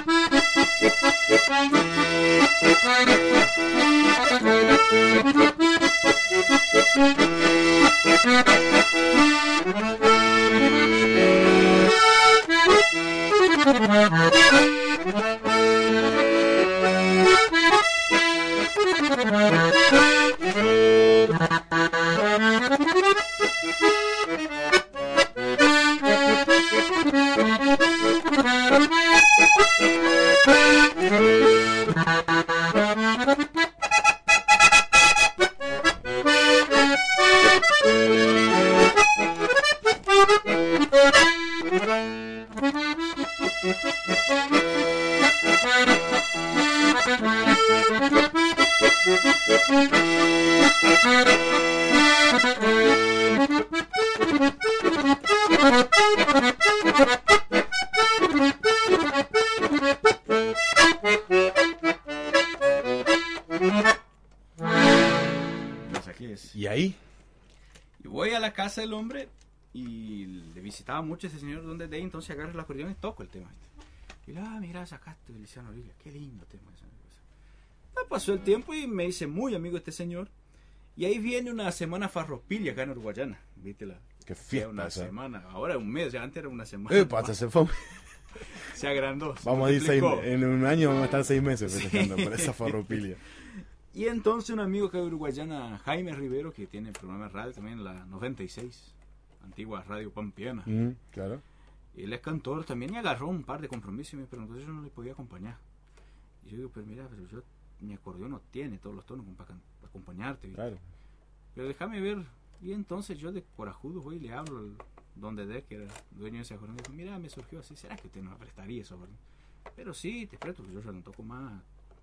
Speaker 1: ¿Y ahí?
Speaker 2: Y voy a la casa del hombre y le visitaba mucho a ese señor donde de ahí, entonces agarro el acordeón y toco el tema. Y mira, sacaste Feliciano Orilla, qué lindo tema. Pasó el tiempo y me hice muy amigo de este señor. Y ahí viene una semana farropilla acá en Uruguayana. ¿Viste?
Speaker 1: Qué fiesta.
Speaker 2: Una semana, ahora un mes, ya antes era una semana.
Speaker 1: Se fue.
Speaker 2: Se agrandó.
Speaker 1: Vamos a ir en un año, vamos a estar 6 meses festejando por esa farropilia.
Speaker 2: Y entonces un amigo acá de Uruguayana, Jaime Rivero, que tiene programa de radio también en la 96, antigua Radio Pampeana.
Speaker 1: Claro.
Speaker 2: Él es cantor también y agarró un par de compromisos y me preguntó si yo no le podía acompañar. Y yo digo, pero mira, mi acordeón no tiene todos los tonos para acompañarte. ¿Viste?
Speaker 1: Claro.
Speaker 2: Pero déjame ver. Y entonces yo de corajudo voy y le hablo al don Dedé, que era dueño de ese acordeón. Y dijo, mira, me surgió así, ¿será que usted no me prestaría eso? Pero sí, te presto, porque yo ya no toco más.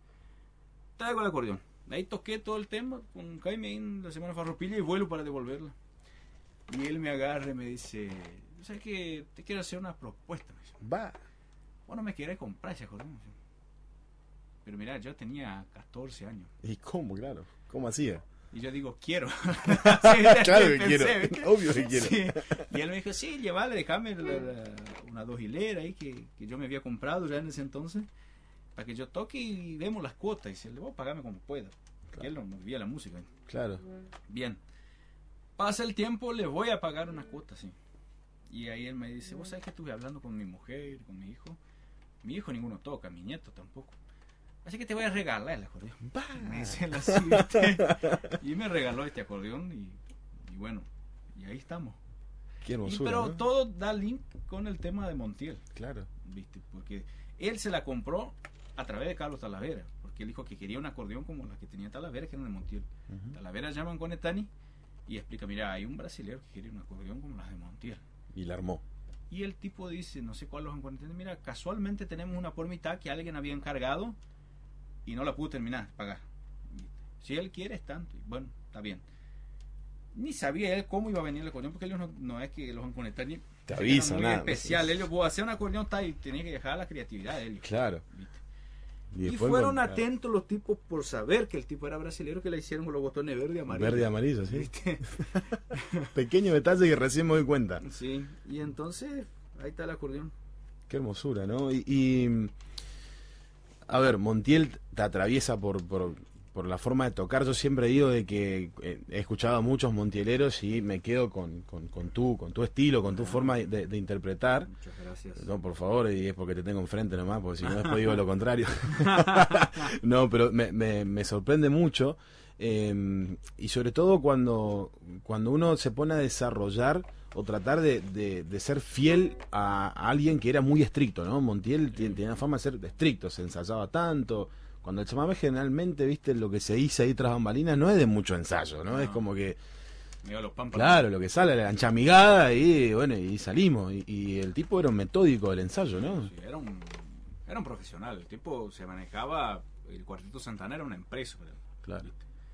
Speaker 2: Traigo el acordeón. Ahí toqué todo el tema con Jaime en la semana farropilla y vuelo para devolverla. Y él me agarra y me dice, ¿sabes qué? Te quiero hacer una propuesta. Me dice,
Speaker 1: va.
Speaker 2: Vos no me querés comprar ese acordeón. Pero mira, yo tenía 14 años.
Speaker 1: ¿Y cómo, claro? ¿Cómo hacía?
Speaker 2: Y yo digo, quiero.
Speaker 1: Claro que quiero, obvio que quiero.
Speaker 2: Sí. Y él me dijo, sí, llévale, déjame una 2 hileras ahí que yo me había comprado ya en ese entonces, para que yo toque y vemos las cuotas. Y dice, le voy a pagarme como pueda. Claro. Él no movía la música.
Speaker 1: Claro.
Speaker 2: Bien. Pasa el tiempo, le voy a pagar una cuota, sí. Y ahí él me dice, vos sabés que estuve hablando con mi mujer, con mi hijo. Mi hijo ninguno toca, mi nieto tampoco. Así que te voy a regalar el acordeón. Me dice él así, ¿viste? Y me regaló este acordeón y bueno, y ahí estamos.
Speaker 1: Qué hermosura,
Speaker 2: pero
Speaker 1: ¿no?
Speaker 2: todo da link con el tema de Montiel.
Speaker 1: Claro.
Speaker 2: ¿Viste? Porque él se la compró a través de Carlos Talavera, porque él dijo que quería un acordeón como la que tenía Talavera, que era de Montiel. Talavera llama a Conetani y explica, mira, hay un brasilero que quiere un acordeón como las de Montiel.
Speaker 1: Y la armó.
Speaker 2: Y el tipo dice, no sé cuál los encontré, mira, casualmente tenemos una por mitad que alguien había encargado y no la pudo terminar, pagar. Si él quiere es tanto. Y bueno, está bien. Ni sabía él cómo iba a venir el acordeón, porque ellos no es que los Conetani
Speaker 1: te avisan
Speaker 2: muy
Speaker 1: nada.
Speaker 2: especial. Ellos, vos hacer un acordeón y tenía que dejar la creatividad de ellos.
Speaker 1: Claro.
Speaker 2: ¿Viste?
Speaker 1: Y
Speaker 2: fueron atentos los tipos por saber que el tipo era brasileño, que le hicieron con los botones verde y amarillo.
Speaker 1: Verde y amarillo, sí. Pequeño detalle que recién me doy cuenta.
Speaker 2: Sí, y entonces ahí está el acordeón.
Speaker 1: Qué hermosura, ¿no? Y a ver, Montiel te atraviesa por la forma de tocar. Yo siempre digo de que he escuchado a muchos montieleros y me quedo con tu estilo, con tu forma de interpretar.
Speaker 2: Muchas gracias.
Speaker 1: No, por favor, y es porque te tengo enfrente nomás, porque si no después digo lo contrario. No, pero me sorprende mucho. Y sobre todo cuando uno se pone a desarrollar o tratar de ser fiel a alguien que era muy estricto, ¿no? Montiel tenía fama de ser estricto, se ensayaba tanto. Cuando el chamamé generalmente, viste, lo que se dice ahí tras bambalinas no es de mucho ensayo, ¿no? Es como que, claro, lo que sale, la enchamigada y bueno, y salimos. Y el tipo era un metódico del ensayo, ¿no?
Speaker 2: Sí, era un profesional, el tipo se manejaba, el Cuarteto Santana era una empresa.
Speaker 1: Claro.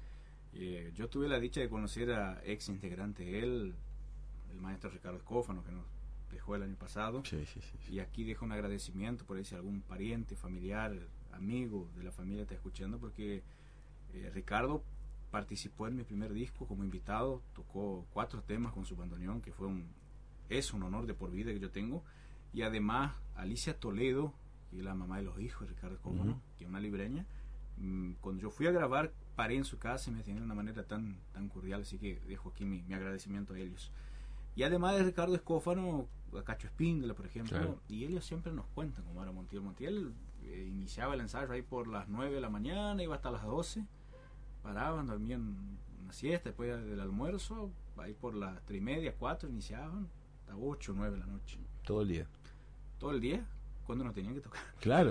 Speaker 2: Yo tuve la dicha de conocer a ex integrantes de él, el maestro Ricardo Escófano, que nos dejó el año pasado.
Speaker 1: Sí.
Speaker 2: Y aquí dejo un agradecimiento por ahí si algún pariente, familiar, amigo de la familia está escuchando, porque Ricardo participó en mi primer disco como invitado, tocó 4 temas con su bandoneón, que es un honor de por vida que yo tengo. Y además Alicia Toledo, que es la mamá de los hijos de Ricardo Escófano, que es una libreña, cuando yo fui a grabar paré en su casa y me atendieron de una manera tan cordial, así que dejo aquí mi agradecimiento a ellos. Y además de Ricardo Escófano, a Cacho Espíndola, por ejemplo, claro. Y ellos siempre nos cuentan cómo era Montiel. Montiel iniciaba el ensayo ahí por las 9 de la mañana, iba hasta las 12, paraban, dormían una siesta después del almuerzo, ahí por las 3:30, 4 iniciaban, hasta 8, 9 de la noche.
Speaker 1: Todo el día.
Speaker 2: Todo el día, cuando no tenían que tocar.
Speaker 1: Claro.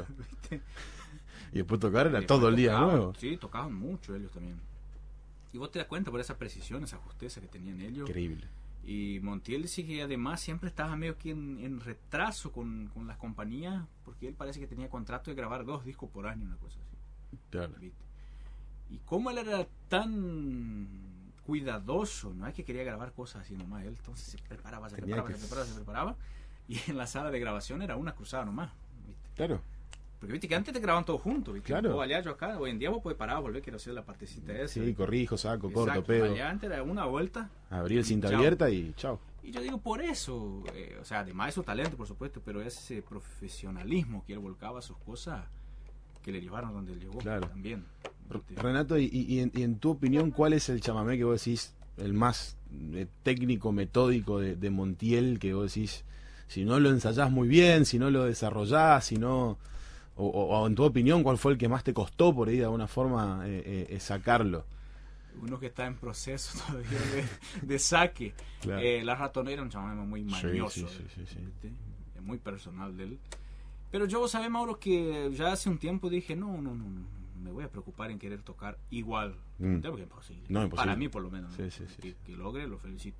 Speaker 1: Y después tocar era todo el día nuevo.
Speaker 2: Sí, tocaban mucho ellos también. Y vos te das cuenta por esa precisión, esa justeza que tenían ellos.
Speaker 1: Increíble.
Speaker 2: Y Montiel dice que además siempre estaba medio que en retraso con las compañías, porque él parece que tenía contrato de grabar 2 discos por año, una cosa así.
Speaker 1: Claro.
Speaker 2: ¿Viste? Y como él era tan cuidadoso, no es que quería grabar cosas así nomás, él entonces se preparaba, se preparaba, y en la sala de grabación era una cruzada nomás. ¿Viste?
Speaker 1: Claro.
Speaker 2: Porque viste que antes te grababan todos juntos, ¿viste?
Speaker 1: Claro.
Speaker 2: Vos allá, yo acá, hoy en día vos podés parar, volver, quiero hacer la partecita esa.
Speaker 1: Sí, corrijo, saco,
Speaker 2: exacto,
Speaker 1: corto, pego.
Speaker 2: Allá antes era una vuelta.
Speaker 1: Abrí el cinta abierta y chao.
Speaker 2: Y yo digo, por eso, o sea, además de su talento, por supuesto, pero ese profesionalismo que él volcaba a sus cosas que le llevaron donde él llegó.
Speaker 1: Claro.
Speaker 2: También. ¿Viste?
Speaker 1: Renato, y en tu opinión, ¿cuál es el chamamé que vos decís el más técnico, metódico de Montiel, que vos decís, si no lo ensayás muy bien, si no lo desarrollás, si no... O en tu opinión, ¿cuál fue el que más te costó por ahí de alguna forma sacarlo?
Speaker 2: Uno que está en proceso todavía de saque.
Speaker 1: Claro.
Speaker 2: La Ratonera, un chamamé muy mañoso.
Speaker 1: Sí.
Speaker 2: Es muy personal de él. Pero yo, sabés, Mauro, que ya hace un tiempo dije, no, me voy a preocupar en querer tocar igual. Porque es imposible.
Speaker 1: No, imposible.
Speaker 2: Para mí, por lo menos. ¿no? Que logre, lo felicito.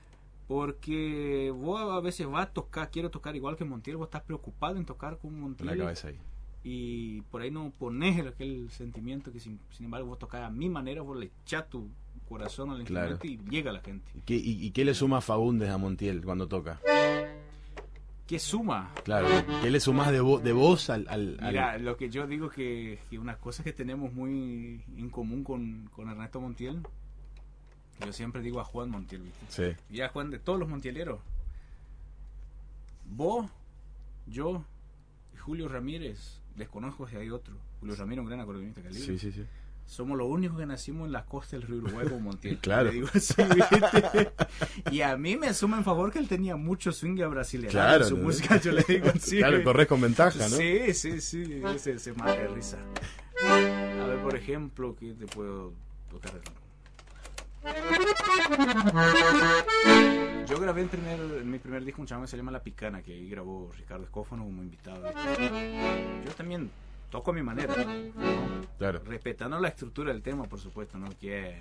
Speaker 2: Porque vos a veces quiero tocar igual que Montiel, vos estás preocupado en tocar con Montiel.
Speaker 1: La cabeza ahí.
Speaker 2: Y por ahí no pones aquel sentimiento que sin embargo vos tocás a mi manera, vos le echás tu corazón al instrumento y llega a la gente.
Speaker 1: ¿Y qué le suma Faúndez a Montiel cuando toca?
Speaker 2: ¿Qué suma?
Speaker 1: Claro, ¿qué le sumas de voz al...
Speaker 2: Mira, lo que yo digo que una cosa que tenemos muy en común con Ernesto Montiel, yo siempre digo a Juan Montiel, ¿viste?
Speaker 1: Sí.
Speaker 2: Y a Juan, de todos los montieleros, vos, yo y Julio Ramírez, desconozco si hay otro, Julio Ramírez, un gran acordeonista calibre.
Speaker 1: Sí.
Speaker 2: Somos los únicos que nacimos en la costa del río Uruguay con Montiel.
Speaker 1: Claro.
Speaker 2: Le digo así, ¿viste? Y a mí me suma en favor que él tenía mucho swing brasileño.
Speaker 1: Claro,
Speaker 2: en su música, yo le digo así.
Speaker 1: Claro, corres con ventaja, ¿no?
Speaker 2: Sí. Se mata de risa. A ver, por ejemplo, ¿qué te puedo tocar? Yo grabé en mi primer disco un chamamé que se llama La Picana, que ahí grabó Ricardo Escófano como invitado. Yo también toco a mi manera, ¿no?
Speaker 1: Claro.
Speaker 2: Respetando la estructura del tema, por supuesto, ¿no? Que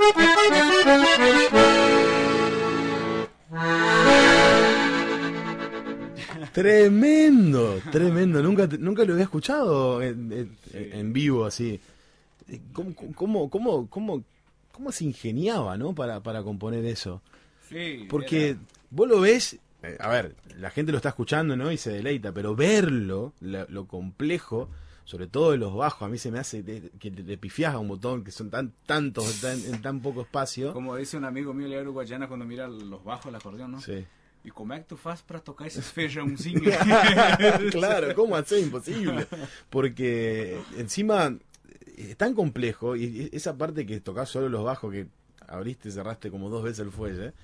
Speaker 1: Tremendo, tremendo. Nunca lo había escuchado en vivo así. ¿Cómo se ingeniaba, ¿no? Para componer eso?
Speaker 2: Sí,
Speaker 1: Porque vos lo ves, a ver, la gente lo está escuchando, ¿no? Y se deleita, pero verlo, lo complejo, sobre todo de los bajos, a mí se me hace que te pifiás a un botón, que son tantos en tan poco espacio.
Speaker 2: como dice un amigo mío, Leandro Guayana, cuando mira los bajos del acordeón, ¿no?
Speaker 1: Sí.
Speaker 2: ¿Y cómo es que tú haces para tocar esos feijãozinhos?
Speaker 1: Claro, ¿cómo hacer? Imposible. Porque encima es tan complejo, y esa parte que tocás solo los bajos, que abriste y cerraste como 2 veces el fuelle,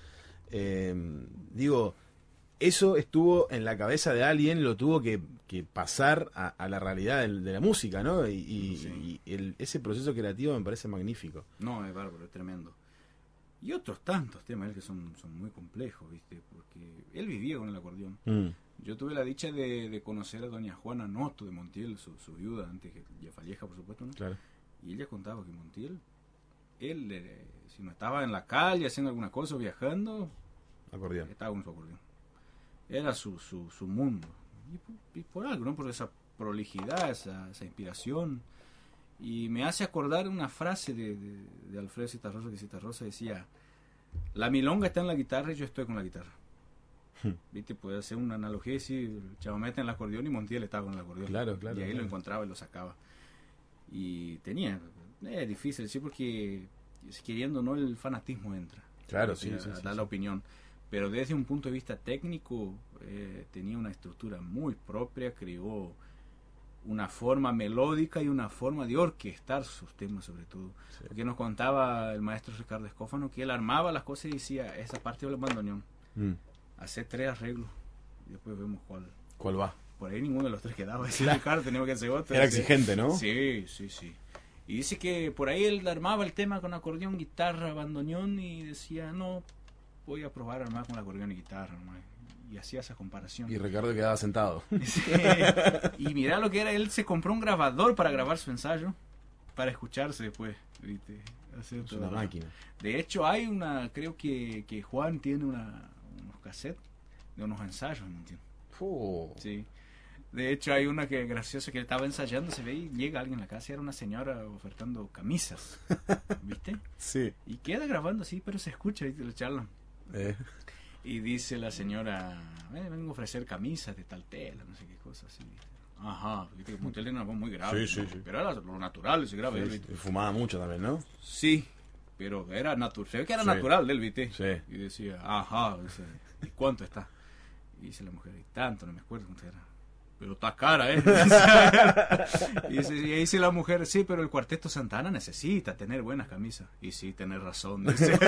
Speaker 1: digo, eso estuvo en la cabeza de alguien, lo tuvo que pasar a la realidad de la música, ¿no?
Speaker 2: Sí.
Speaker 1: Y ese proceso creativo me parece magnífico.
Speaker 2: No, es bárbaro, es tremendo. Y otros tantos temas que son muy complejos, ¿viste? Porque él vivía con el acordeón. Yo tuve la dicha de conocer a doña Juana Noto de Montiel, su viuda, antes que ya fallezca, por supuesto, ¿no?
Speaker 1: Claro.
Speaker 2: Y ella contaba que Montiel, él, si no estaba en la calle haciendo alguna cosa, viajando,
Speaker 1: Acordeón.
Speaker 2: estaba con su acordeón. Era su mundo. Y por algo, ¿no? Por esa prolijidad, esa inspiración. Y me hace acordar una frase de Alfredo Citarrosa, que Citarrosa decía: la milonga está en la guitarra y yo estoy con la guitarra. ¿Viste? Puede hacer una analogía y decir, el Chavameta en el acordeón y Montiel estaba con el acordeón.
Speaker 1: Claro.
Speaker 2: Y ahí lo encontraba y lo sacaba. Y tenía, es difícil, sí, porque queriendo no, el fanatismo entra.
Speaker 1: Claro,
Speaker 2: A dar la opinión. Pero desde un punto de vista técnico, tenía una estructura muy propia, creó una forma melódica y una forma de orquestar sus temas, sobre todo. Sí. Porque nos contaba el maestro Ricardo Escófano que él armaba las cosas y decía, esa parte del bandoneón, hacer 3 arreglos y después vemos cuál
Speaker 1: va.
Speaker 2: Por ahí ninguno de los 3 quedaba. Ricardo tenía que hacer otro.
Speaker 1: Era exigente, ¿no?
Speaker 2: Sí. Y dice que por ahí él armaba el tema con acordeón, guitarra, bandoneón y decía, no, voy a probar a armar con acordeón y guitarra, nomás. Y hacía esa comparación.
Speaker 1: Y Ricardo quedaba sentado.
Speaker 2: Sí. Y mirá lo que era, él se compró un grabador para grabar su ensayo, para escucharse después, ¿viste?
Speaker 1: Es una máquina.
Speaker 2: De hecho, hay creo que Juan tiene unos cassettes de unos ensayos, ¿no entiendes? Sí. De hecho, hay una que graciosa que estaba ensayando, se ve y llega alguien a la casa y era una señora ofertando camisas, ¿viste?
Speaker 1: Sí.
Speaker 2: Y queda grabando así, pero se escucha, ¿viste? Lo charlan. Y dice la señora, vengo a ofrecer camisas de tal tela, no sé qué cosa así. Ajá, viste que Montiel era una voz muy grave.
Speaker 1: Sí.
Speaker 2: Pero era lo natural, ese grave.
Speaker 1: Sí, fumaba mucho también, ¿no?
Speaker 2: Sí, pero era natural, se ve que era natural del viste.
Speaker 1: Sí.
Speaker 2: Y decía, ajá, dice, ¿y cuánto está? Y dice la mujer, y tanto, no me acuerdo cuánto era. Pero está cara, y dice la mujer, sí, pero el Cuarteto Santana necesita tener buenas camisas. Y sí, tenés razón. Dice.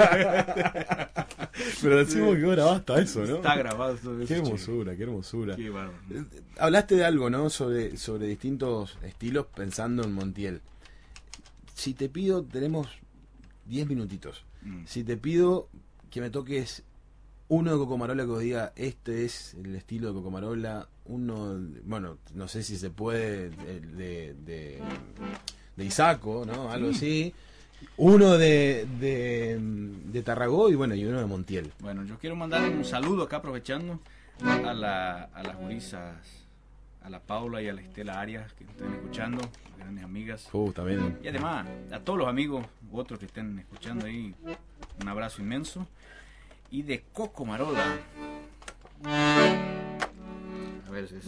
Speaker 1: Pero decimos que ahora basta eso, ¿no?
Speaker 2: Está grabado todo eso.
Speaker 1: Qué hermosura, qué hermosura.
Speaker 2: Qué bárbaro.
Speaker 1: Hablaste de algo, ¿no? Sobre distintos estilos pensando en Montiel. Si te pido, tenemos 10 minutitos. Si te pido que me toques uno de Cocomarola que os diga, este es el estilo de Cocomarola, uno, bueno, no sé si se puede, de Isaco, ¿no? Algo así. Uno de Tarragó y bueno, y uno de Montiel.
Speaker 2: Bueno, yo quiero mandar un saludo acá aprovechando a las gurisas, a la Paula y a la Estela Arias que están escuchando, grandes amigas.
Speaker 1: También.
Speaker 2: Y además a todos los amigos, otros que estén escuchando ahí, un abrazo inmenso. Y de Cocomarola. A ver si es...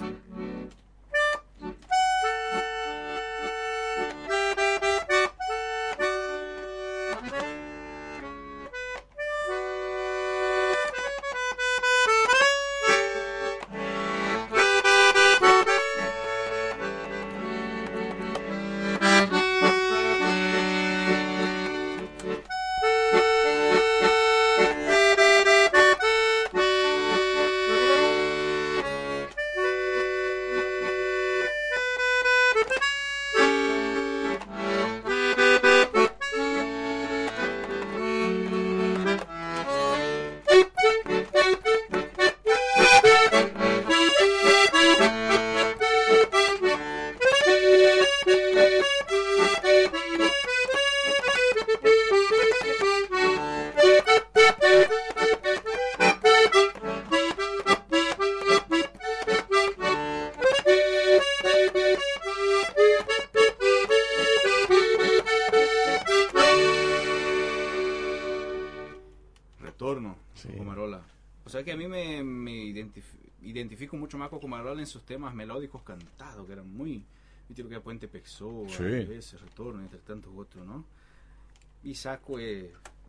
Speaker 2: retorno,
Speaker 1: Sí.
Speaker 2: Cocomarola. O sea que a mí me identifico mucho más con Cocomarola en sus temas melódicos cantados, que eran muy... Viste lo que era Puente Pexó,
Speaker 1: Sí.
Speaker 2: a veces Retorno, entre tantos otros, ¿no? Y Saco es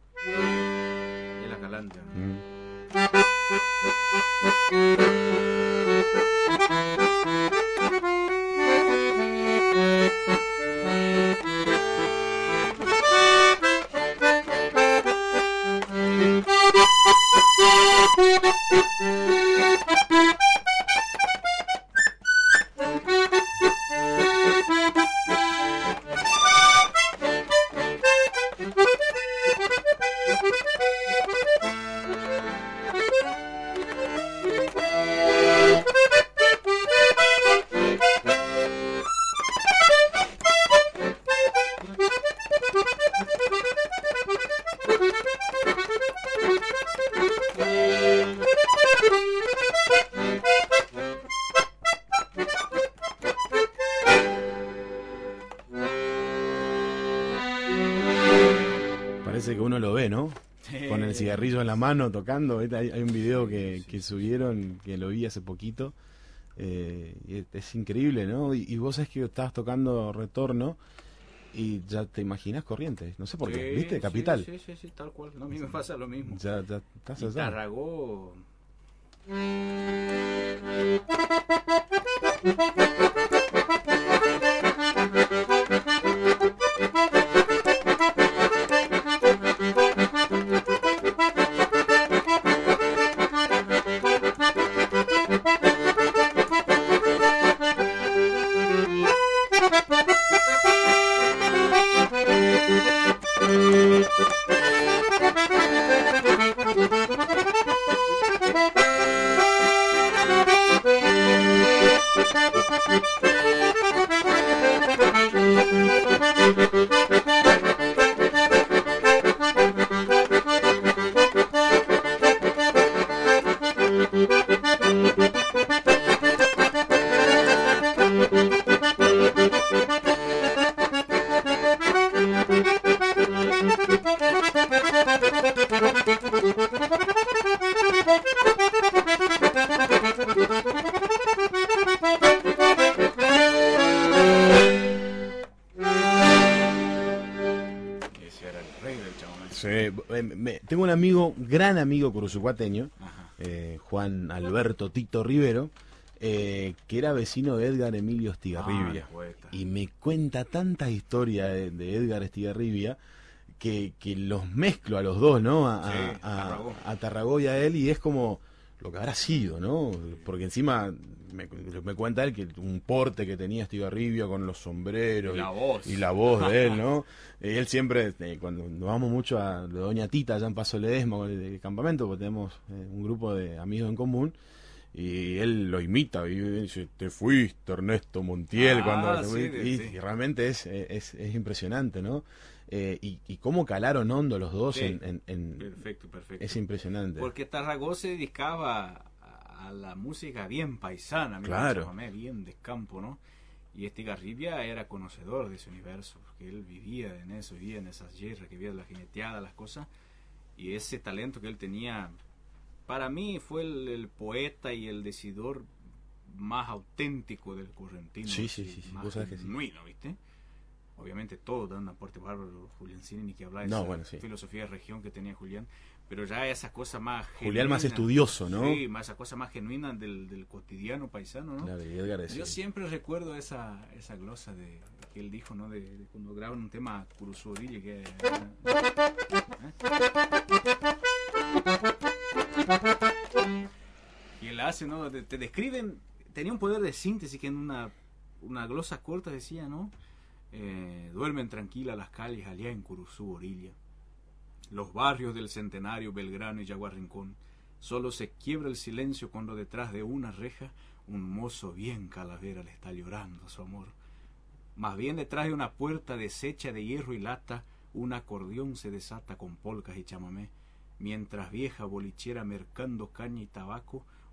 Speaker 2: la Calandria, ¿no?
Speaker 1: Parece que uno lo ve, ¿no? Con el cigarrillo en la mano tocando. Hay un video que subieron, que lo vi hace poquito. Y es increíble, ¿no? Y vos sabés que estabas tocando Retorno y ya te imaginas Corrientes. No sé por qué, ¿viste? Capital.
Speaker 2: Sí, tal cual. No, a mí me pasa lo mismo.
Speaker 1: Ya estás
Speaker 2: Y
Speaker 1: allá.
Speaker 2: Tarragó... Ese era el rey del chamamé.
Speaker 1: Sí, tengo un amigo, gran amigo cruzucuateño,
Speaker 2: Ajá.
Speaker 1: Juan Alberto Tito Rivero, que era vecino de Edgar Emilio Estigarribia.
Speaker 2: Ah, poeta.
Speaker 1: Y me cuenta tantas historias de Edgar Estigarribia que los mezclo a los dos, ¿no?
Speaker 2: Sí, Tarragó.
Speaker 1: A Tarragó y a él, y es como lo que habrá sido, ¿no? Porque encima me cuenta él que un porte que tenía Estigarribia con los sombreros
Speaker 2: Y la voz.
Speaker 1: de él, ¿no? Él siempre, cuando nos vamos mucho a Doña Tita, allá en Paso Ledesma, de campamento, porque tenemos un grupo de amigos en común, y él lo imita y dice: te fuiste, Ernesto Montiel, cuando te
Speaker 2: sí,
Speaker 1: fuiste.
Speaker 2: sí.
Speaker 1: Y realmente es impresionante, ¿no? Y cómo calaron hondo los dos
Speaker 2: Sí.
Speaker 1: en
Speaker 2: Perfecto.
Speaker 1: es impresionante.
Speaker 2: Porque Tarragó se dedicaba a la música bien paisana,
Speaker 1: Claro.
Speaker 2: chamamé, bien de campo, ¿no? Y Estigarribia era conocedor de ese universo, porque él vivía en eso, vivía en esas yerras, que vivía la jineteada, las cosas, y ese talento que él tenía, para mí fue el poeta y el decidor más auténtico del correntino.
Speaker 1: Sí,
Speaker 2: así,
Speaker 1: sí,
Speaker 2: más
Speaker 1: vos sabés que sí.
Speaker 2: genuino, ¿viste? Obviamente todos dan un aporte bárbaro, Julián Cini, ni que hablar de
Speaker 1: No,
Speaker 2: esa
Speaker 1: bueno, sí.
Speaker 2: filosofía de región que tenía Julián, pero ya esa cosa más
Speaker 1: Julián más
Speaker 2: genuina,
Speaker 1: estudioso, ¿no?
Speaker 2: Sí, más esa cosa más genuina del cotidiano paisano, ¿no?
Speaker 1: Claro, y Edgar es
Speaker 2: Yo siempre recuerdo esa glosa que él dijo, ¿no? De cuando graban un tema Curuzú Orilla, que y él hace, ¿no? Te describen, tenía un poder de síntesis que en una glosa corta decía, ¿no? Duermen tranquilas las calles allá en Curuzú Orilla. Los barrios del Centenario, Belgrano y Yaguar Rincón. Solo se quiebra el silencio cuando detrás de una reja un mozo bien calavera le está llorando su amor. Más bien detrás de una puerta deshecha de hierro y lata, un acordeón se desata con polcas y chamamé, mientras vieja bolichera mercando caña y tabaco,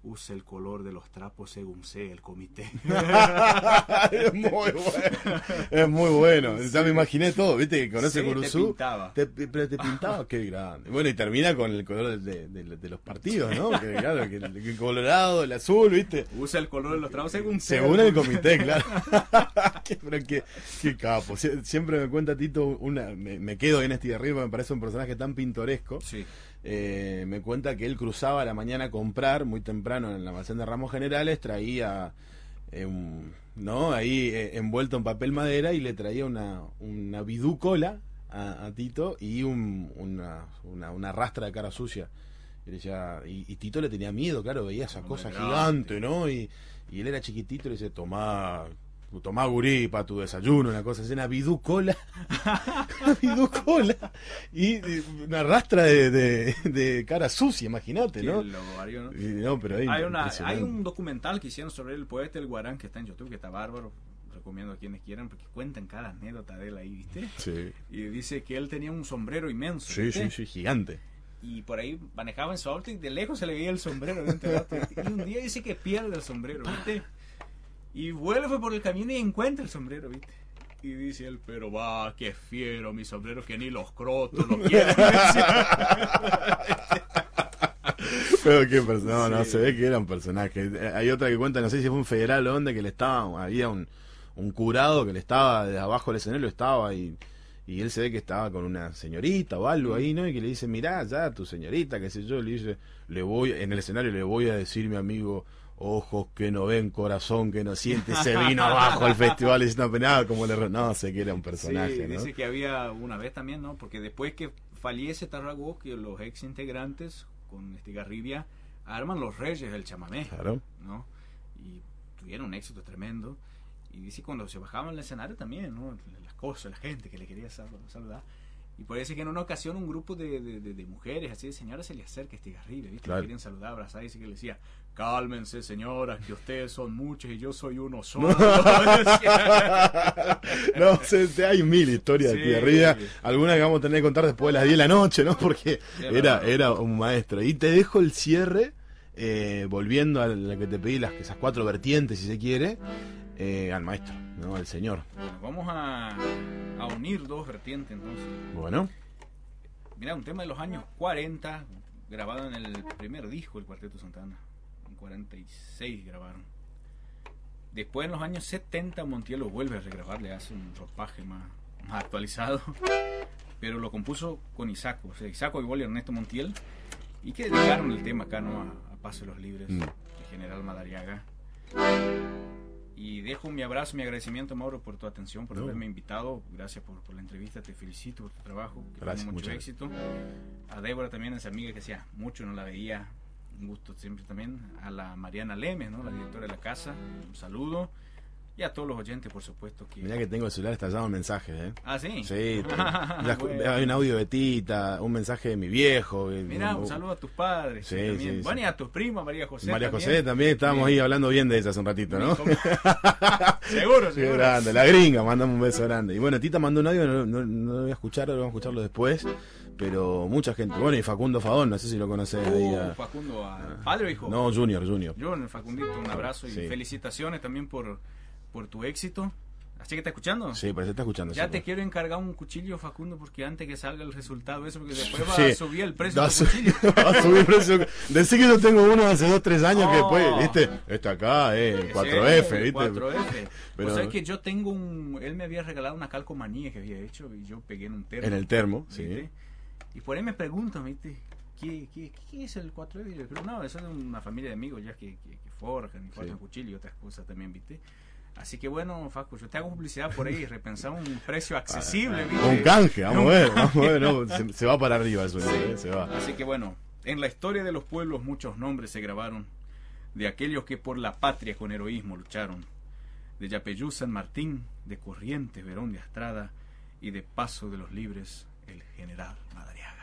Speaker 2: Use el color de los trapos según sea el comité.
Speaker 1: Es muy bueno. Es muy bueno. Ya me imaginé todo, ¿viste? Que conoce Guruzú.
Speaker 2: Te pintaba.
Speaker 1: Pero te pintaba, qué grande. Bueno, y termina con el color de los partidos, ¿no? Que, claro, que el colorado, el azul, ¿viste?
Speaker 2: Usa el color de los trapos según sea.
Speaker 1: Según el comité, claro. Pero qué capo. Siempre me cuenta Tito, me quedo en este arriba, me parece un personaje tan pintoresco.
Speaker 2: Sí.
Speaker 1: Me cuenta que él cruzaba a la mañana a comprar muy temprano en la almacén de Ramos Generales, traía ¿no? Ahí envuelto en papel madera, y le traía una bidú cola a Tito y una rastra de cara sucia. Y Tito le tenía miedo, claro, veía esa cosa gigante, ¿no? Y él era chiquitito y le dice, tomá gurí para tu desayuno, una cosa así, una bidú cola. Una bidú cola. Y una rastra de cara sucia, imagínate, ¿no?
Speaker 2: ¿No?
Speaker 1: No, pero
Speaker 2: hay un documental que hicieron sobre el poeta El Guarán, que está en YouTube, que está bárbaro. Recomiendo a quienes quieran, porque cuentan cada anécdota de él ahí, ¿viste?
Speaker 1: Sí.
Speaker 2: Y dice que él tenía un sombrero inmenso.
Speaker 1: Sí, gigante.
Speaker 2: Y por ahí manejaba en su auto y de lejos se le veía el sombrero dentro del auto. Y un día dice que pierde el sombrero, ¿viste? Y vuelve por el camino y encuentra el sombrero, ¿viste? Y dice él, pero va, qué fiero mi sombrero, que ni los crotos lo quieren.
Speaker 1: Pero qué persona, no, se ve que era un personaje. Hay otra que cuenta, no sé si fue un federal o dónde, que había un curado que le estaba de abajo del escenario, y él se ve que estaba con una señorita o algo ahí, ¿no? Y que le dice, mirá, ya tu señorita, qué sé yo, le dice, en el escenario le voy a decir, mi amigo, ojos que no ven, corazón que no siente, se vino abajo al festival y dice, no sé que era un personaje,
Speaker 2: sí,
Speaker 1: ¿no?
Speaker 2: Dice que había una vez también, ¿no? Porque después que fallece Tarragó, que los ex integrantes con Estigarribia arman los Reyes del Chamamé,
Speaker 1: claro,
Speaker 2: ¿no? Y tuvieron un éxito tremendo. Y dice cuando se bajaban al escenario también, ¿no? Las cosas, la gente que le quería saludar. Y por eso que en una ocasión un grupo de mujeres, así de señoras, se le acerca a Estigarribia, ¿viste?
Speaker 1: Claro.
Speaker 2: Le querían saludar, abrazar, y dice que le decía, cálmense señoras, que ustedes son muchos y yo soy uno solo.
Speaker 1: No sé, hay mil historias de Estigarribia, algunas que vamos a tener que contar después de las 10 de la noche, ¿no? Porque era un maestro. Y te dejo el cierre, volviendo a la que te pedí, esas 4 vertientes, si se quiere, al maestro, ¿no? Al señor.
Speaker 2: Bueno, vamos a unir 2 vertientes entonces.
Speaker 1: Bueno.
Speaker 2: Mira, un tema de los años 40, grabado en el primer disco del Cuarteto Santana. En 46 grabaron. Después en los años 70 Montiel lo vuelve a regrabar, le hace un ropaje más actualizado. Pero lo compuso con Isaco, o sea, Isaco igual y Ernesto Montiel. Y que dedicaron el tema acá, ¿no? A Paso de los Libres, de General Madariaga. Y dejo mi abrazo, mi agradecimiento, Mauro, por tu atención, por haberme invitado. Gracias por la entrevista, te felicito por tu trabajo, que
Speaker 1: gracias,
Speaker 2: mucho éxito. A Débora también, esa amiga que hacía mucho no la veía, un gusto siempre también. A la Mariana Lemes, ¿no? La directora de la casa, un saludo. Y a todos los oyentes, por supuesto.
Speaker 1: Mirá que tengo el celular estallado en mensajes, ¿eh?
Speaker 2: ¿Ah, sí?
Speaker 1: Sí.
Speaker 2: Bueno.
Speaker 1: Hay un audio de Tita, un mensaje de mi viejo.
Speaker 2: Mirá, un saludo a tus padres.
Speaker 1: Sí,
Speaker 2: también.
Speaker 1: sí,
Speaker 2: Bueno,
Speaker 1: sí.
Speaker 2: y a tus primas, María José.
Speaker 1: María José también, estábamos ahí hablando bien de ella hace un ratito, ¿no?
Speaker 2: Seguro.
Speaker 1: Grande, la gringa, mandamos un beso grande. Y bueno, Tita mandó un audio, no lo voy a escuchar, ahora vamos a escucharlo después. Pero mucha gente, bueno, y Facundo Fadón, no sé si lo conoces ahí.
Speaker 2: Facundo, ¿padre o hijo?
Speaker 1: No, Junior.
Speaker 2: Junior, Facundito, un abrazo y felicitaciones también por tu éxito. ¿Así que está escuchando?
Speaker 1: Sí, parece que está escuchando.
Speaker 2: Ya te quiero encargar un cuchillo, Facundo, porque antes que salga el resultado eso, porque después va a subir el precio del cuchillo.
Speaker 1: Va a subir el precio. Decí que yo tengo uno hace 2-3 años que después, ¿viste? Este acá, 4F, ¿viste?
Speaker 2: 4F.
Speaker 1: Pero
Speaker 2: O sea que yo tengo él me había regalado una calcomanía que había hecho y yo pegué en un termo.
Speaker 1: En el termo,
Speaker 2: ¿viste?
Speaker 1: sí.
Speaker 2: Y por ahí me preguntan, ¿viste? ¿Qué es el 4F? Yo creo, no, eso es una familia de amigos ya que forjan y cortan cuchillo y otras cosas también, ¿viste? Así que bueno, Facu, yo te hago publicidad por ahí, repensamos un precio accesible, ¿viste?
Speaker 1: Un canje, vamos a ver, no, se va para arriba eso, se va.
Speaker 2: Así que bueno, en la historia de los pueblos muchos nombres se grabaron, de aquellos que por la patria con heroísmo lucharon, de Yapeyú San Martín, de Corrientes Verón de Astrada y de Paso de los Libres el General Madariaga.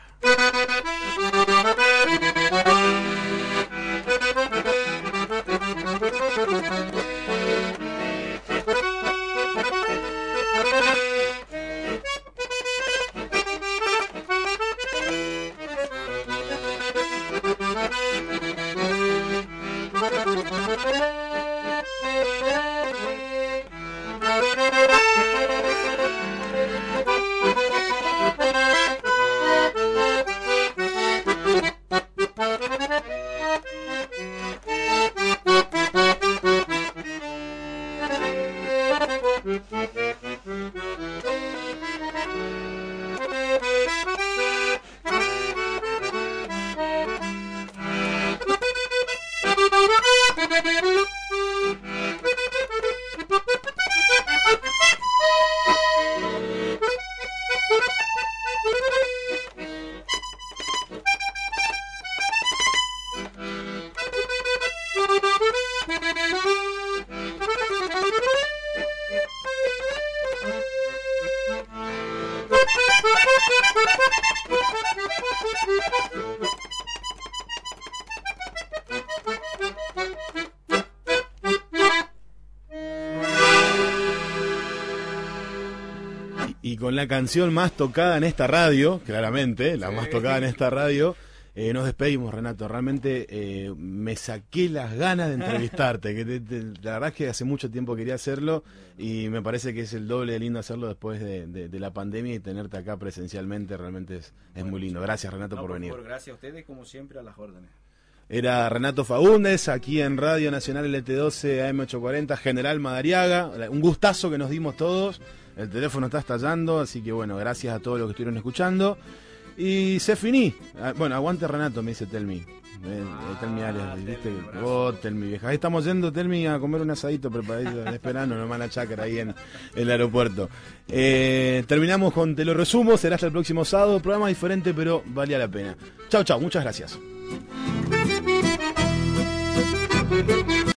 Speaker 1: la canción más tocada en esta radio, claramente, la más tocada en esta radio. Nos despedimos, Renato. Realmente me saqué las ganas de entrevistarte. La verdad es que hace mucho tiempo quería hacerlo y me parece que es el doble de lindo hacerlo después de la pandemia y tenerte acá presencialmente. Realmente es muy lindo. Gracias, Renato, por venir.
Speaker 2: Gracias a ustedes, como siempre, a las órdenes.
Speaker 1: Era Renato Faúndez, aquí en Radio Nacional LT12 AM840, General Madariaga. Un gustazo que nos dimos todos. El teléfono está estallando, así que bueno, gracias a todos los que estuvieron escuchando. Y se finí. Bueno, aguante Renato, me dice Telmi. Telmi Arias, ¿viste? Telmi vieja. Ahí estamos yendo, Telmi, a comer un asadito preparadito de esperano, nomás la chácara ahí en el aeropuerto. Terminamos con Te lo resumo, será hasta el próximo sábado. Programa diferente, pero valía la pena. Chau, chau, muchas gracias.